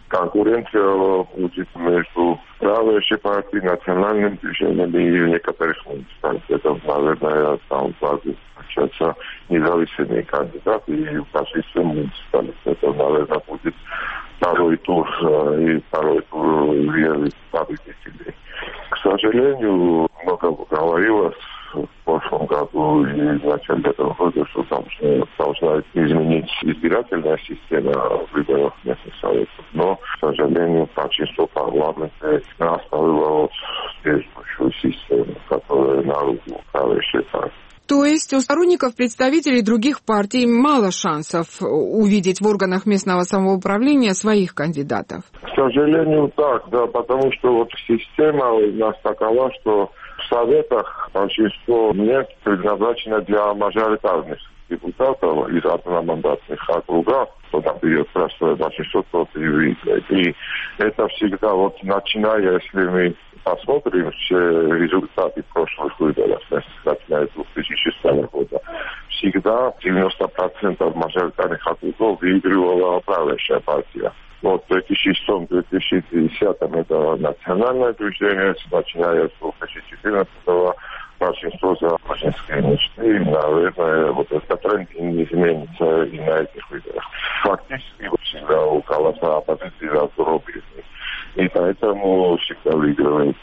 конкуренция будет между правящей партией, национальным движением и в некоторых муниципалитетах. Наверное, там будут встречаться независимые кандидаты, и в большинстве муниципалитетов, наверное, будет второй тур и второй тур верных победителей. К сожалению, много говорилось в прошлом году и в начале этого года, что должна, должна изменить избирательная система выборов местных советов. Но, к сожалению, большинство парламента оставило вот действующую систему, которая на руку правящей партии. То есть у сторонников представителей других партий мало шансов увидеть в органах местного самоуправления своих кандидатов? К сожалению, так, да, потому что вот система у нас такова, что в советах большинство мест предназначено для мажоритарных депутатов из одномандатных округов, то, например, простое большинство просто и выиграет. И это всегда, вот начиная, если мы посмотрим все результаты прошлых выборов, начиная с две тысячи шестого года, всегда девяносто процентов мажоритарных округов выигрывала правящая партия. Вот в две тысячи шестом - две тысячи десятом это национальное движение, начиная с две тысячи четырнадцатого большинство за большинские мечты. И, наверное, вот этот тренд не изменится и на этих выборах. Фактически всегда у голоса оппозиции раздроблены. И поэтому всегда выигрывает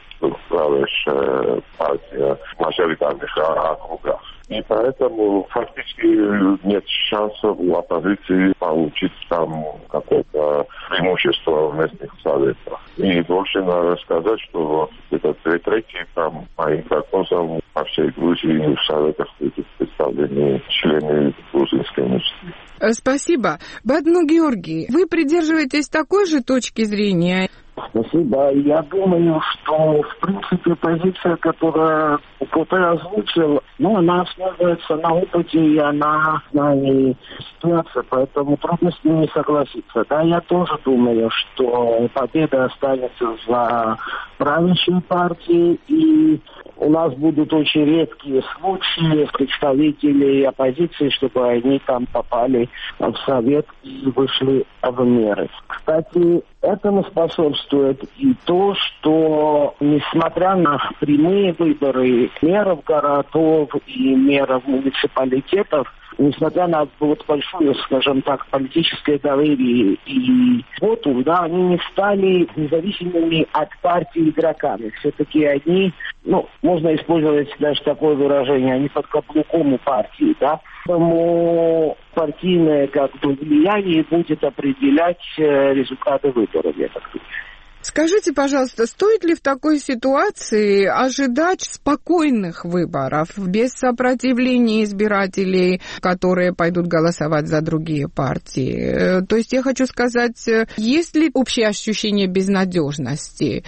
правящая партия в мажоритарных округах. И поэтому фактически нет шансов у оппозиции получить там какое-то преимущество в местных советах. И больше надо сказать, что вот это две трети там, по моим прогнозам, по всей Грузии в советах будут представлены члены грузинской мечты. Спасибо. Бадну Георгий, вы придерживаетесь такой же точки зрения? Спасибо. Я думаю, что, в принципе, позиция, которая УПП озвучил, ну, она основывается на опыте и на знании ситуации, поэтому трудно с ним не согласиться. Да, я тоже думаю, что победа останется за правящей партией, и у нас будут очень редкие случаи представителей оппозиции, чтобы они там попали в совет и вышли в мэры. Кстати, этому способствует и то, что, несмотря на прямые выборы мэров городов и мэров муниципалитетов, несмотря на вот большое, скажем так, политическое доверие и вотум, да, они не стали независимыми от партии игроками. Все-таки они, ну, можно использовать даже такое выражение, они под каблуком у партии, да. Поэтому партийное как бы влияние будет определять результаты выборов, я так думаю. Скажите, пожалуйста, стоит ли в такой ситуации ожидать спокойных выборов, без сопротивления избирателей, которые пойдут голосовать за другие партии? То есть я хочу сказать, есть ли общее ощущение безнадежности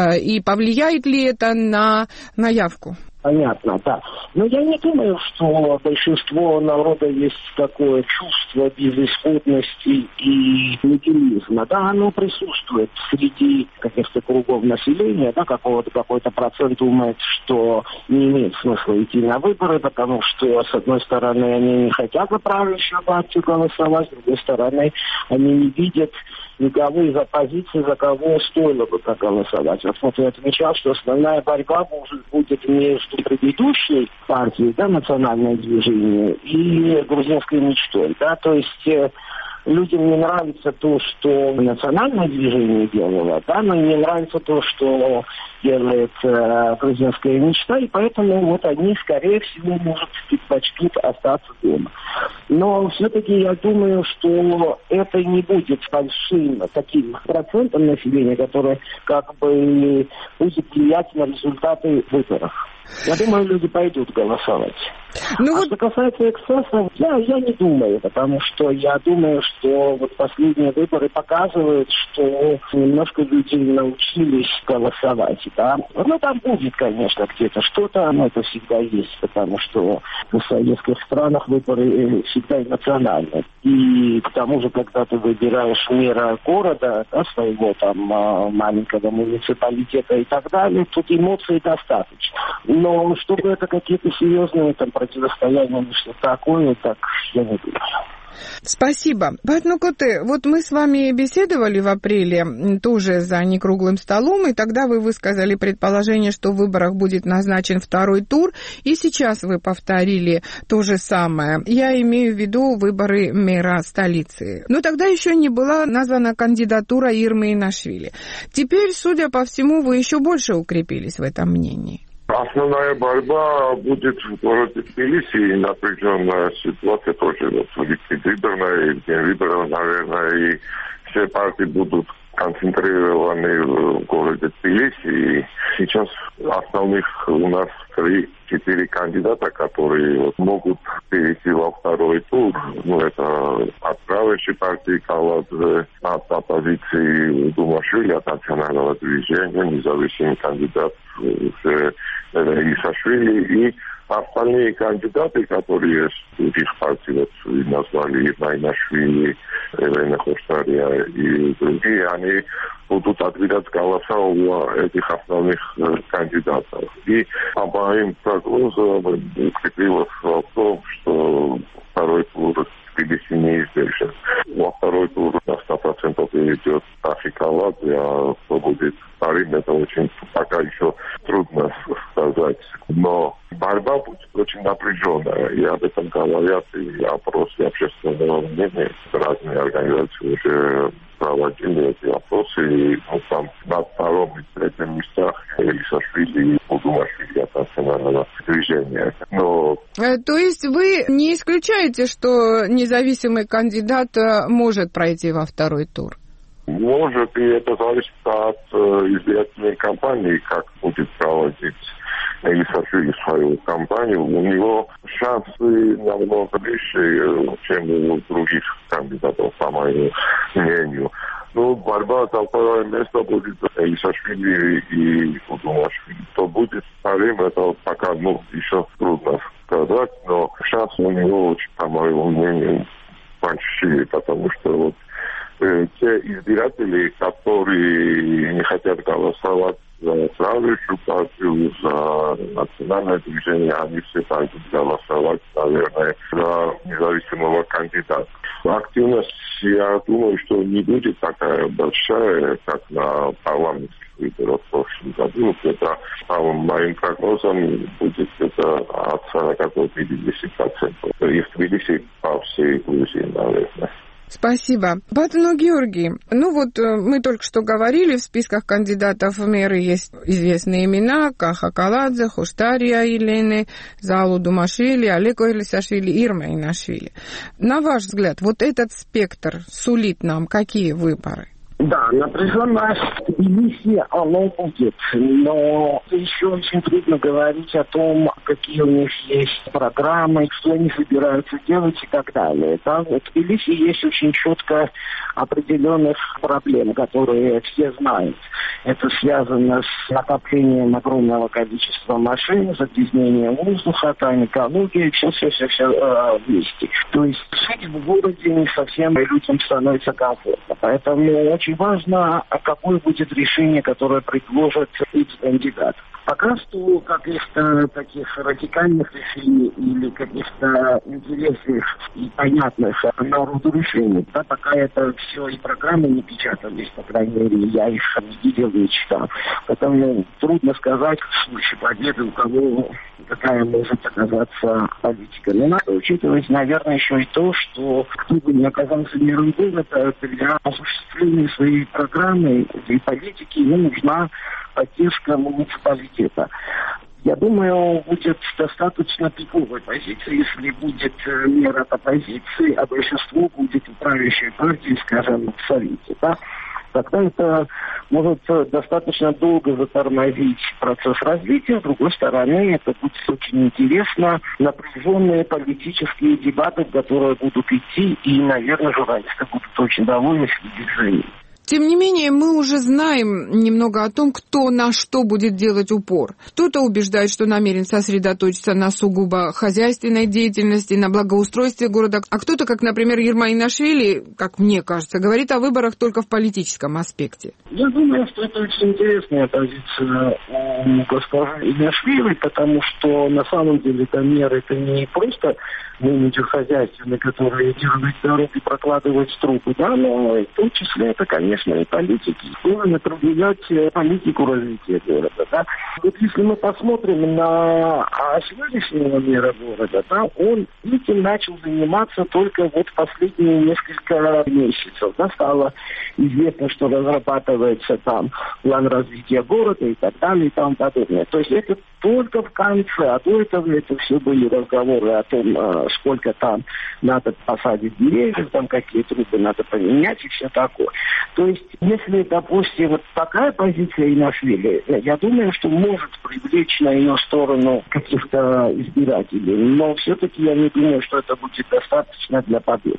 и повлияет ли это на, на явку? Понятно, да. Но я не думаю, что большинство народа есть такое чувство безысходности и нигилизма. Да, оно присутствует среди каких-то кругов населения, да, какого-то какой-то процент думает, что не имеет смысла идти на выборы, потому что, с одной стороны, они не хотят за правящую партию голосовать, с другой стороны, они не видят никого из оппозиции, за кого стоило бы проголосовать. Вот я отмечал, что основная борьба может будет между предыдущей партией, да, национальное движение, и грузинской мечтой, да, то есть э, людям не нравится то, что национальное движение делало, да, но не нравится то, что делает э, грузинская мечта, и поэтому вот они, скорее всего, может, предпочтут остаться дома. Но все-таки я думаю, что это не будет большим таким процентом населения, которое как бы будет влиять на результаты выборов. Я думаю, люди пойдут голосовать. Ну, а вот... что касается эксцессов, я, я не думаю, потому что я думаю, что вот последние выборы показывают, что немножко люди научились голосовать, да. Ну, там будет, конечно, где-то что-то, но это всегда есть, потому что в советских странах выборы всегда национальные. И к тому же, когда ты выбираешь мэра города, да, своего там маленького муниципалитета и так далее, тут эмоций достаточно. Но чтобы это какие-то серьезные там противостояния или что-то такое, так я не думаю. Спасибо. Батнукоте, вот мы с вами беседовали в апреле тоже за некруглым столом, и тогда вы высказали предположение, что в выборах будет назначен второй тур, и сейчас вы повторили то же самое. Я имею в виду выборы мэра столицы. Но тогда еще не была названа кандидатура Ирмы Инашвили. Теперь, судя по всему, вы еще больше укрепились в этом мнении. Основная борьба будет в городе Тбилиси, и напряженная ситуация тоже вот, предвыборная, и день выборов, наверное, и все партии будут концентрированы в городе Тбилиси. И сейчас основных у нас три-четыре кандидата, которые вот, могут перейти во второй тур. Ну, это от правящей партии Каладзе, от оппозиции Думашвили, от национального движения, независимый кандидат Исашвили и остальные кандидаты, которые из других партий вот, назвали Ирма Инашвили, Элена Хоштария и другие, они будут отвечать голоса у этих основных э, кандидатов. И по моим прогнозам укрепилось в том, что второй тур Тбилиси неизбежен. Во второй тур на сто процентов идет Тафик Каладзе, а кто будет вторым, это очень пока еще трудно сказать. Но борьба будет очень напряженная, и об этом говорят и опросы общественного мнения. Разные организации уже проводили эти опросы, и ну, там на втором и третьем местах Исашвили и Думашвили от национального движения. Но... То есть вы не исключаете, что независимый кандидат может пройти во второй тур? Может, и это зависит от э, избирательной кампании, как будет проводить Исашвили свою кампанию. У него шансы намного выше, чем у других кандидатов, по моему мнению. Ну, борьба за второе место будет Исашвили и Думашвили. Кто будет вторым, это пока ну, еще трудно сказать, но шансы у него очень, по моему мнению, большие, потому что вот те избиратели, которые не хотят голосовать за правящую партию, за национальное движение, они все пойдут голосовать, наверное, за независимого кандидата. Активность, я думаю, что не будет такая большая, как на парламентских выборов в прошлом году. Это, по моим прогнозам, будет это от сорока до пятидесяти процентов. И в Тбилиси по всей Грузии, наверное. Спасибо. Батыну Георгий, ну вот мы только что говорили, в списках кандидатов в мэры есть известные имена: Каха Каладзе, Хуштария Елены, Залу Думашвили, Олеко Элисашвили, Ирма Инашвили. На ваш взгляд, вот этот спектр сулит нам какие выборы? Да, напряженность в Тбилиси, оно будет, но еще очень трудно говорить о том, какие у них есть программы, что они собираются делать и так далее. Там в Тбилиси есть очень четко определенных проблем, которые все знают. Это связано с накоплением огромного количества машин, загрязнением воздуха, там экология, все-все-все э, вместе. То есть жить в городе не совсем людям становится комфортно. Поэтому очень важно, какое будет решение, которое предложат эти кандидаты. Пока что каких-то таких радикальных решений или каких-то интересных и понятных народу решений, да, пока это все и программы не печатались, по крайней мере, я их не видел, не читал. Поэтому трудно сказать в случае победы, у кого какая может оказаться политика. Но надо учитывать, наверное, еще и то, что кто бы ни оказался миром города, для осуществления своей программы и политики ему нужна поддержка муниципалитета. Я думаю, будет достаточно пиковой позиции, если будет мер от оппозиции, а большинство будет у правящей партии, скажем, в Совете. Да? Тогда это может достаточно долго затормозить процесс развития. С другой стороны, это будет очень интересно. Напряженные политические дебаты, которые будут идти, и, наверное, журналисты будут очень довольны с движением. Тем не менее, мы уже знаем немного о том, кто на что будет делать упор. Кто-то убеждает, что намерен сосредоточиться на сугубо хозяйственной деятельности, на благоустройстве города, а кто-то, как, например, Ирма Инашвили, как мне кажется, говорит о выборах только в политическом аспекте. Я думаю, что это очень интересная позиция у госпожи Инашвили, потому что на самом деле это меры, это не просто менеджер хозяйственный, который делает дороги, прокладывает трубы, да, но в том числе это, конечно, и политики. Нужно определять политику развития города, да. Вот если мы посмотрим на сегодняшнего мэра города, да, он этим начал заниматься только вот последние несколько месяцев, да, стало известно, что разрабатывается там план развития города и так далее и тому подобное. То есть это только в конце, а до этого это все были разговоры о том, сколько там надо посадить деревьев, там какие трубы надо поменять и все такое. То есть, если, допустим, вот такая позиция Инашвили, я думаю, что может привлечь на ее сторону каких-то избирателей, но все-таки я не думаю, что это будет достаточно для победы.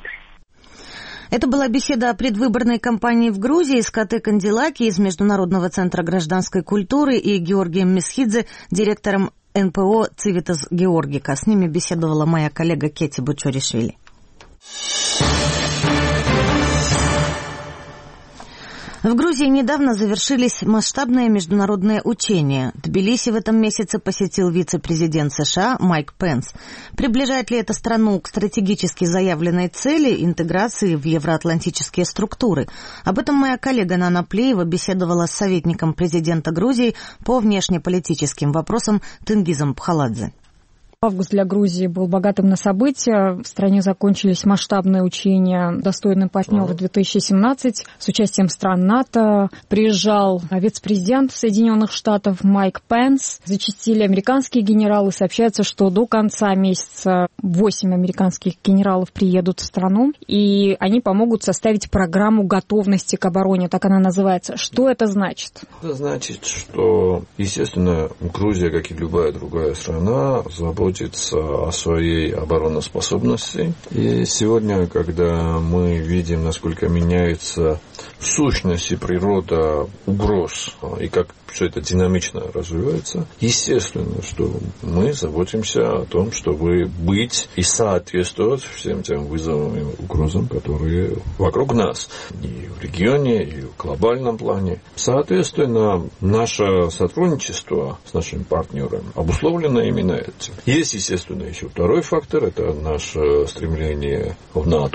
Это была беседа о предвыборной кампании в Грузии с Кате Канделаки из Международного центра гражданской культуры и Георгием Месхидзе, директором эн пэ о «Цивитас Георгика». С ними беседовала моя коллега Кетти Бучоришвили. В Грузии недавно завершились масштабные международные учения. Тбилиси в этом месяце посетил вице-президент США Майк Пенс. Приближает ли это страну к стратегически заявленной цели интеграции в евроатлантические структуры? Об этом моя коллега Нана Плеева беседовала с советником президента Грузии по внешнеполитическим вопросам Тенгизом Пхаладзе. Август для Грузии был богатым на события. В стране закончились масштабные учения «Достойный партнер» две тысячи семнадцать с участием стран НАТО. Приезжал вице-президент Соединенных Штатов Майк Пенс. Зачастили американские генералы. Сообщается, что до конца месяца восемь американских генералов приедут в страну, и они помогут составить программу готовности к обороне. Так она называется. Что это значит? Это значит, что, естественно, Грузия, как и любая другая страна, заботится о своей обороноспособности. И сегодня, когда мы видим, насколько меняется сущность и природа угроз, и как все это динамично развивается, естественно, что мы заботимся о том, чтобы быть и соответствовать всем тем вызовам и угрозам, которые вокруг нас, и в регионе, и в глобальном плане. Соответственно, наше сотрудничество с нашими партнерами обусловлено именно этим. Есть, естественно, еще второй фактор, это наше стремление в НАТО.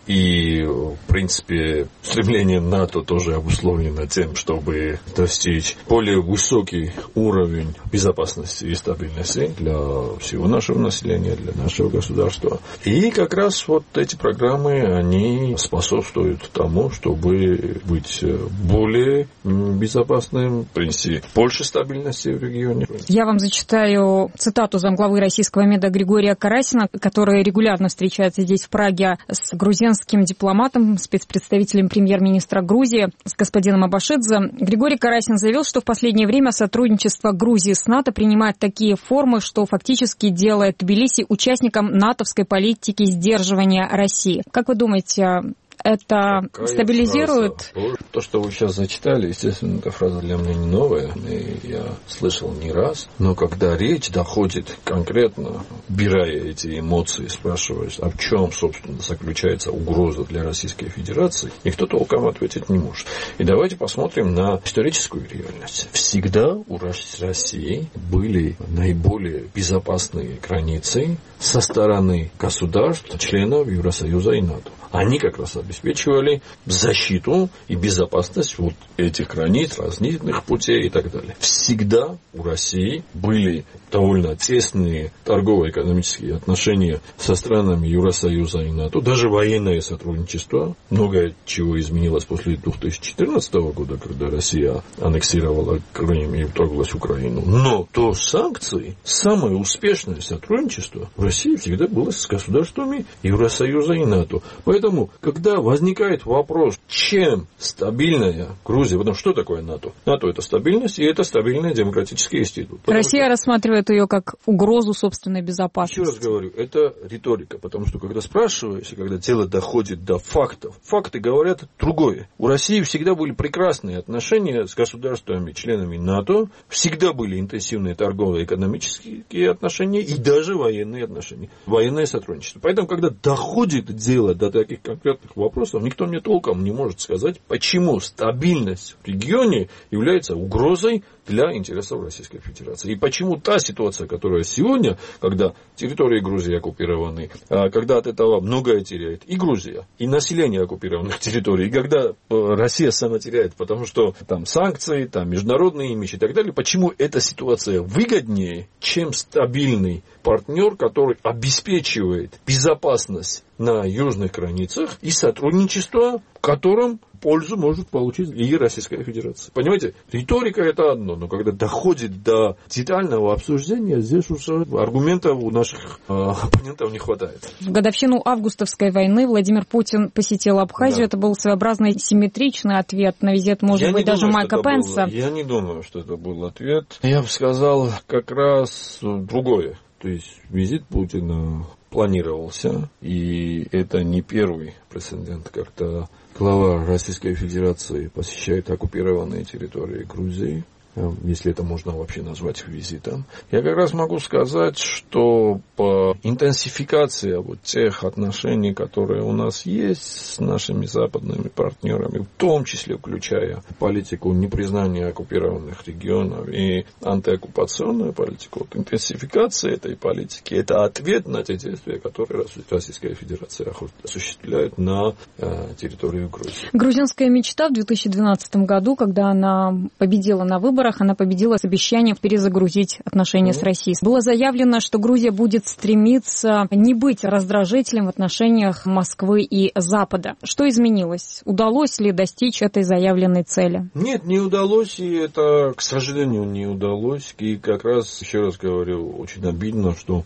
И, в принципе, стремление НАТО тоже обусловлено тем, чтобы достичь более высокий уровень безопасности и стабильности для всего нашего населения, для нашего государства. И как раз вот эти программы, они способствуют тому, чтобы быть более безопасным, принести больше стабильности в регионе. Я вам зачитаю цитату замглавы российского МИДа Григория Карасина, который регулярно встречается здесь в Праге с грузинским дипломатом, спецпредставителем премьер-министра Грузии, с господином Абашидзе. Григорий Карасин заявил, что в последнее время сотрудничество Грузии с НАТО принимает такие формы, что фактически делает Тбилиси участником натовской политики сдерживания России. Как вы думаете, это Какая стабилизирует? Фраза? То, что вы сейчас зачитали, естественно, эта фраза для меня не новая, и я слышал не раз. Но когда речь доходит конкретно, убирая эти эмоции, спрашивая, а в чем, собственно, заключается угроза для Российской Федерации, никто толком ответить не может. И давайте посмотрим на историческую реальность. Всегда у России были наиболее безопасные границы со стороны государств, членов Евросоюза и НАТО. Они как раз обеспечивали защиту и безопасность вот этих границ, транзитных путей и так далее. Всегда у России были довольно тесные торгово-экономические отношения со странами Евросоюза и НАТО, даже военное сотрудничество. Многое чего изменилось после две тысячи четырнадцатого года, когда Россия аннексировала Крым и вторглась в Украину. Но до санкций самое успешное сотрудничество в России всегда было с государствами Евросоюза и НАТО. Поэтому, когда возникает вопрос, чем стабильная Грузия, потому что такое НАТО? НАТО – это стабильность, и это стабильный демократический институт. Потому Россия что... рассматривает ее как угрозу собственной безопасности. Еще раз говорю, это риторика, потому что, когда спрашиваешь, и когда дело доходит до фактов, факты говорят другое. У России всегда были прекрасные отношения с государствами, членами НАТО, всегда были интенсивные торгово-экономические отношения и даже военные отношения, военное сотрудничество. Поэтому, когда доходит дело до таких конкретных вопросов, никто мне толком не может сказать, почему стабильность в регионе является угрозой для интересов Российской Федерации. И почему та ситуация, которая сегодня, когда территории Грузии оккупированы, когда от этого многое теряет и Грузия, и население оккупированных территорий, и когда Россия сама теряет, потому что там санкции, там международный имидж и так далее, почему эта ситуация выгоднее, чем стабильный партнер, который обеспечивает безопасность на южных границах и сотрудничество, в котором пользу может получить и Российская Федерация. Понимаете, риторика это одно, но когда доходит до детального обсуждения, здесь уже аргументов у наших э, оппонентов не хватает. В годовщину августовской войны Владимир Путин посетил Абхазию. Да. Это был своеобразный симметричный ответ на визит, может я быть, даже думаю, Майка Пенса. Был, я не думаю, что это был ответ. Я бы сказал как раз другое. То есть визит Путина планировался, и это не первый прецедент, когда глава Российской Федерации посещает оккупированные территории Грузии, если это можно вообще назвать визитом. Я как раз могу сказать, что по интенсификации вот тех отношений, которые у нас есть с нашими западными партнерами, в том числе включая политику непризнания оккупированных регионов и антиоккупационную политику, вот интенсификация этой политики – это ответ на те действия, которые Российская Федерация осуществляет на э, территории Грузии. Грузинская мечта в две тысячи двенадцатом году, когда она победила на выборах, она победила с обещанием перезагрузить отношения mm-hmm. с Россией. Было заявлено, что Грузия будет стремиться не быть раздражителем в отношениях Москвы и Запада. Что изменилось? Удалось ли достичь этой заявленной цели? Нет, не удалось, и это, к сожалению, не удалось. И как раз, еще раз говорю, очень обидно, что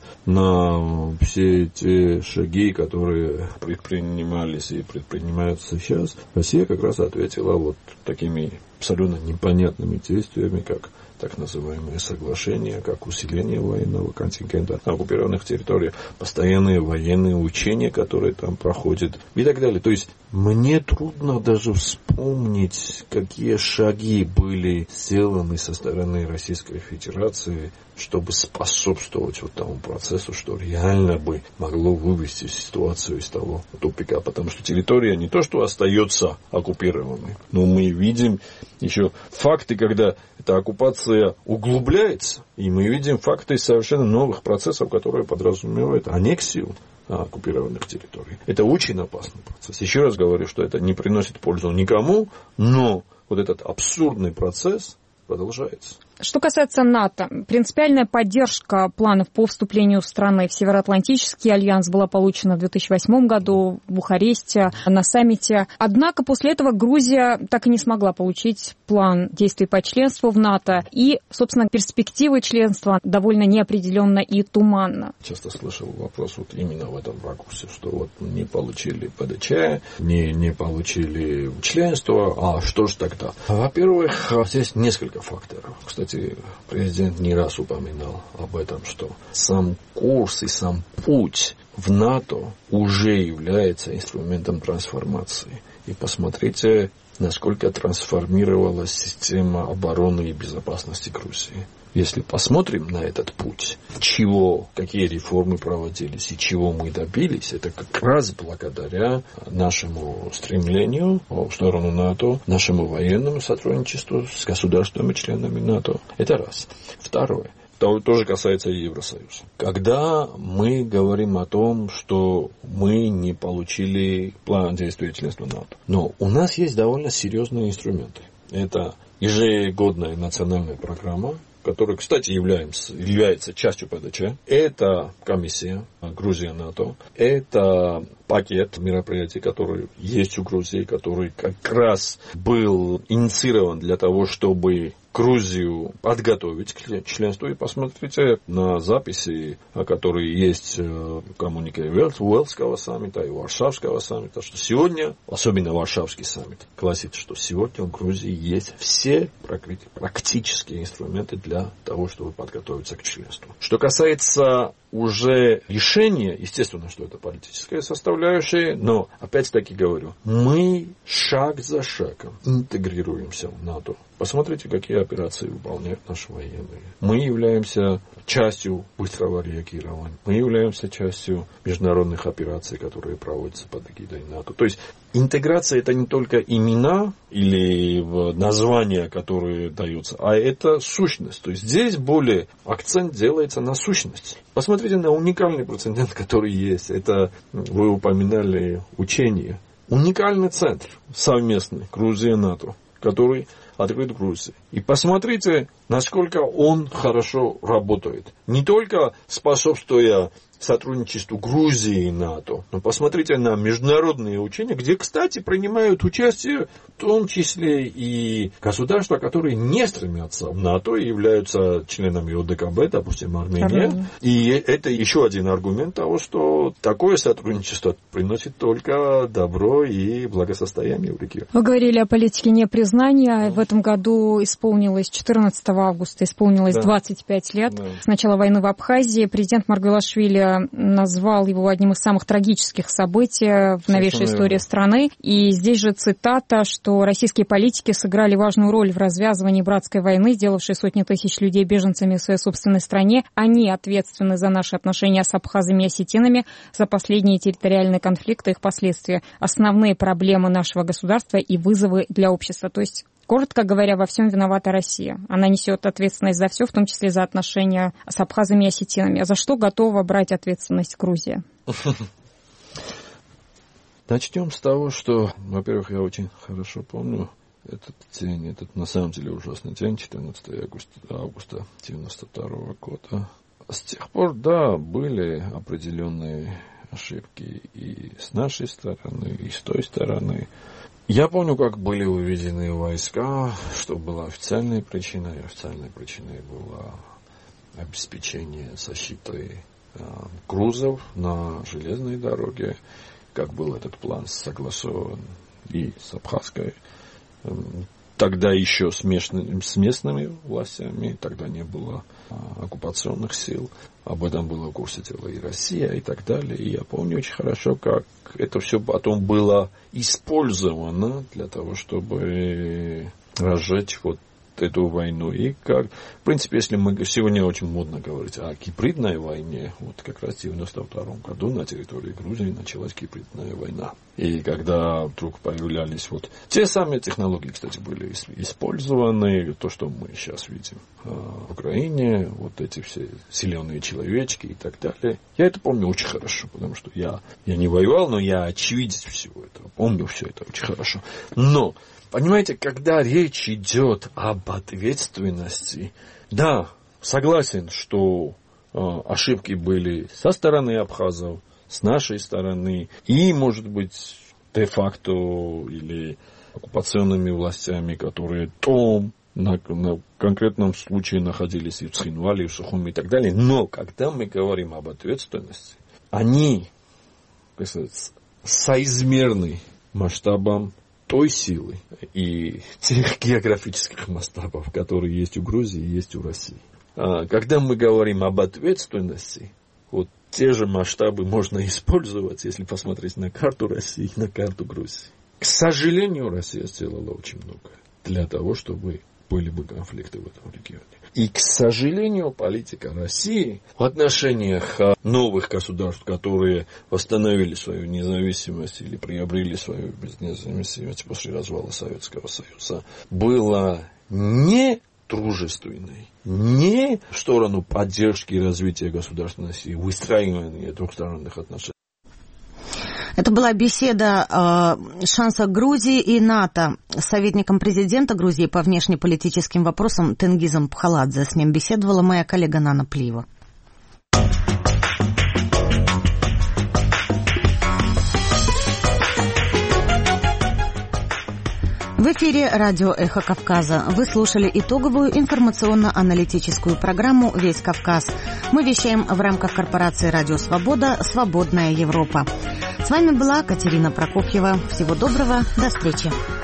на все те шаги, которые предпринимались и предпринимаются сейчас, Россия как раз ответила вот такими абсолютно непонятными действиями, как так называемые соглашения, как усиление военного контингента на оккупированных территориях, постоянные военные учения, которые там проходят и так далее. То есть мне трудно даже вспомнить, какие шаги были сделаны со стороны Российской Федерации, чтобы способствовать вот тому процессу, что реально бы могло вывести ситуацию из того тупика. Потому что территория не то, что остается оккупированной, но мы видим еще факты, когда эта оккупация углубляется, и мы видим факты совершенно новых процессов, которые подразумевают аннексию оккупированных территорий. Это очень опасный процесс. Еще раз говорю, что это не приносит пользу никому, но вот этот абсурдный процесс продолжается. Что касается НАТО, принципиальная поддержка планов по вступлению страны в Североатлантический альянс была получена в две тысячи восьмом году в Бухаресте на саммите. Однако после этого Грузия так и не смогла получить план действий по членству в НАТО. И, собственно, перспективы членства довольно неопределенно и туманно. Часто слышал вопрос вот именно в этом ракурсе, что вот не получили ПДЧ, не, не получили членство, а что же тогда? Во-первых, здесь несколько факторов. Кстати, президент не раз упоминал об этом, что сам курс и сам путь в НАТО уже является инструментом трансформации. И посмотрите, насколько трансформировалась система обороны и безопасности Грузии. Если посмотрим на этот путь, чего, какие реформы проводились и чего мы добились, это как раз благодаря нашему стремлению в сторону НАТО, нашему военному сотрудничеству с государствами-членами НАТО. Это раз. Второе. То тоже касается и Евросоюза. Когда мы говорим о том, что мы не получили план действия членства НАТО, но у нас есть довольно серьезные инструменты. Это ежегодная национальная программа, которая, кстати, является, является частью ПДЧ. Это комиссия Грузия-НАТО. Это пакет мероприятий, который есть у Грузии, который как раз был инициирован для того, чтобы Грузию подготовить к членству. И посмотрите на записи, которые есть в коммунике Уэльского саммита и Варшавского саммита, что сегодня, особенно Варшавский саммит, гласит, что сегодня у Грузии есть все практические инструменты для того, чтобы подготовиться к членству. Что касается уже решения, естественно, что это политическая составляющая, но, опять-таки говорю, мы шаг за шагом интегрируемся в НАТО. Посмотрите, какие операции выполняют наши военные. Мы являемся частью быстрого реагирования. Мы являемся частью международных операций, которые проводятся под эгидой НАТО. То есть интеграция — это не только имена или названия, которые даются, а это сущность. То есть здесь более акцент делается на сущность. Посмотрите на уникальный прецедент, который есть. Это вы упоминали учение. Уникальный центр совместный Грузия-НАТО, который открыт в Грузии. И посмотрите, насколько он хорошо работает. Не только способствуя сотрудничеству Грузии и НАТО, но посмотрите на международные учения, где, кстати, принимают участие в том числе и государства, которые не стремятся в НАТО и являются членами ОДКБ, допустим, Армения. Армения. И это еще один аргумент того, что такое сотрудничество приносит только добро и благосостояние в регионе. Вы говорили о политике непризнания. Да. В этом году исполнилось, четырнадцатого августа, исполнилось да. двадцать пять лет да. с начала войны в Абхазии. Президент Маргвелашвили назвал его одним из самых трагических событий в новейшей истории страны. И здесь же цитата, что российские политики сыграли важную роль в развязывании братской войны, сделавшей сотни тысяч людей беженцами в своей собственной стране. Они ответственны за наши отношения с абхазами и осетинами, за последние территориальные конфликты и их последствия, основные проблемы нашего государства и вызовы для общества. То есть, коротко говоря, во всем виновата Россия. Она несет ответственность за все, в том числе за отношения с абхазами и осетинами. А за что готова брать ответственность Грузия? Начнем с того, что, во-первых, я очень хорошо помню этот день, этот на самом деле ужасный день, четырнадцатого августа девяносто второго года. С тех пор, да, были определенные ошибки и с нашей стороны, и с той стороны. Я помню, как были выведены войска, что была официальной причиной. Официальной причиной было обеспечение защиты э, грузов на железной дороге. Как был этот план согласован и с абхазской, э, тогда еще с, местными, с местными властями, тогда не было э, оккупационных сил. Об этом было в курсе дела и Россия, и так далее. И я помню очень хорошо, как это все потом было использовано для того, чтобы разжечь вот эту войну. И как, в принципе, если мы сегодня очень модно говорить о гибридной войне, вот как раз в девяносто втором году на территории Грузии началась гибридная война. И когда вдруг появлялись вот те самые технологии, кстати, были использованы, то, что мы сейчас видим в Украине, вот эти все зеленые человечки и так далее. Я это помню очень хорошо, потому что я, я не воевал, но я очевидец всего этого. Помню все это очень хорошо. Но, понимаете, когда речь идет об ответственности, да, согласен, что э, ошибки были со стороны абхазов, с нашей стороны, и, может быть, де-факто или оккупационными властями, которые том на, на конкретном случае находились и в Цхинвале, и в Сухуми и так далее. Но когда мы говорим об ответственности, они, как сказать, соизмерны масштабам той силы и тех географических масштабов, которые есть у Грузии и есть у России. А когда мы говорим об ответственности, вот те же масштабы можно использовать, если посмотреть на карту России и на карту Грузии. К сожалению, Россия сделала очень много для того, чтобы были бы конфликты в этом регионе. И, к сожалению, политика России в отношениях новых государств, которые восстановили свою независимость или приобрели свою независимость после развала Советского Союза, была не дружественной, не в сторону поддержки и развития государственности, выстраивания двухсторонних отношений. Это была беседа о шансах Грузии и НАТО с советником президента Грузии по внешнеполитическим вопросам Тенгизом Пхаладзе. С ним беседовала моя коллега Нана Плиева. В эфире радио «Эхо Кавказа». Вы слушали итоговую информационно-аналитическую программу «Весь Кавказ». Мы вещаем в рамках корпорации «Радио Свобода. Свободная Европа». С вами была Катерина Прокофьева. Всего доброго. До встречи.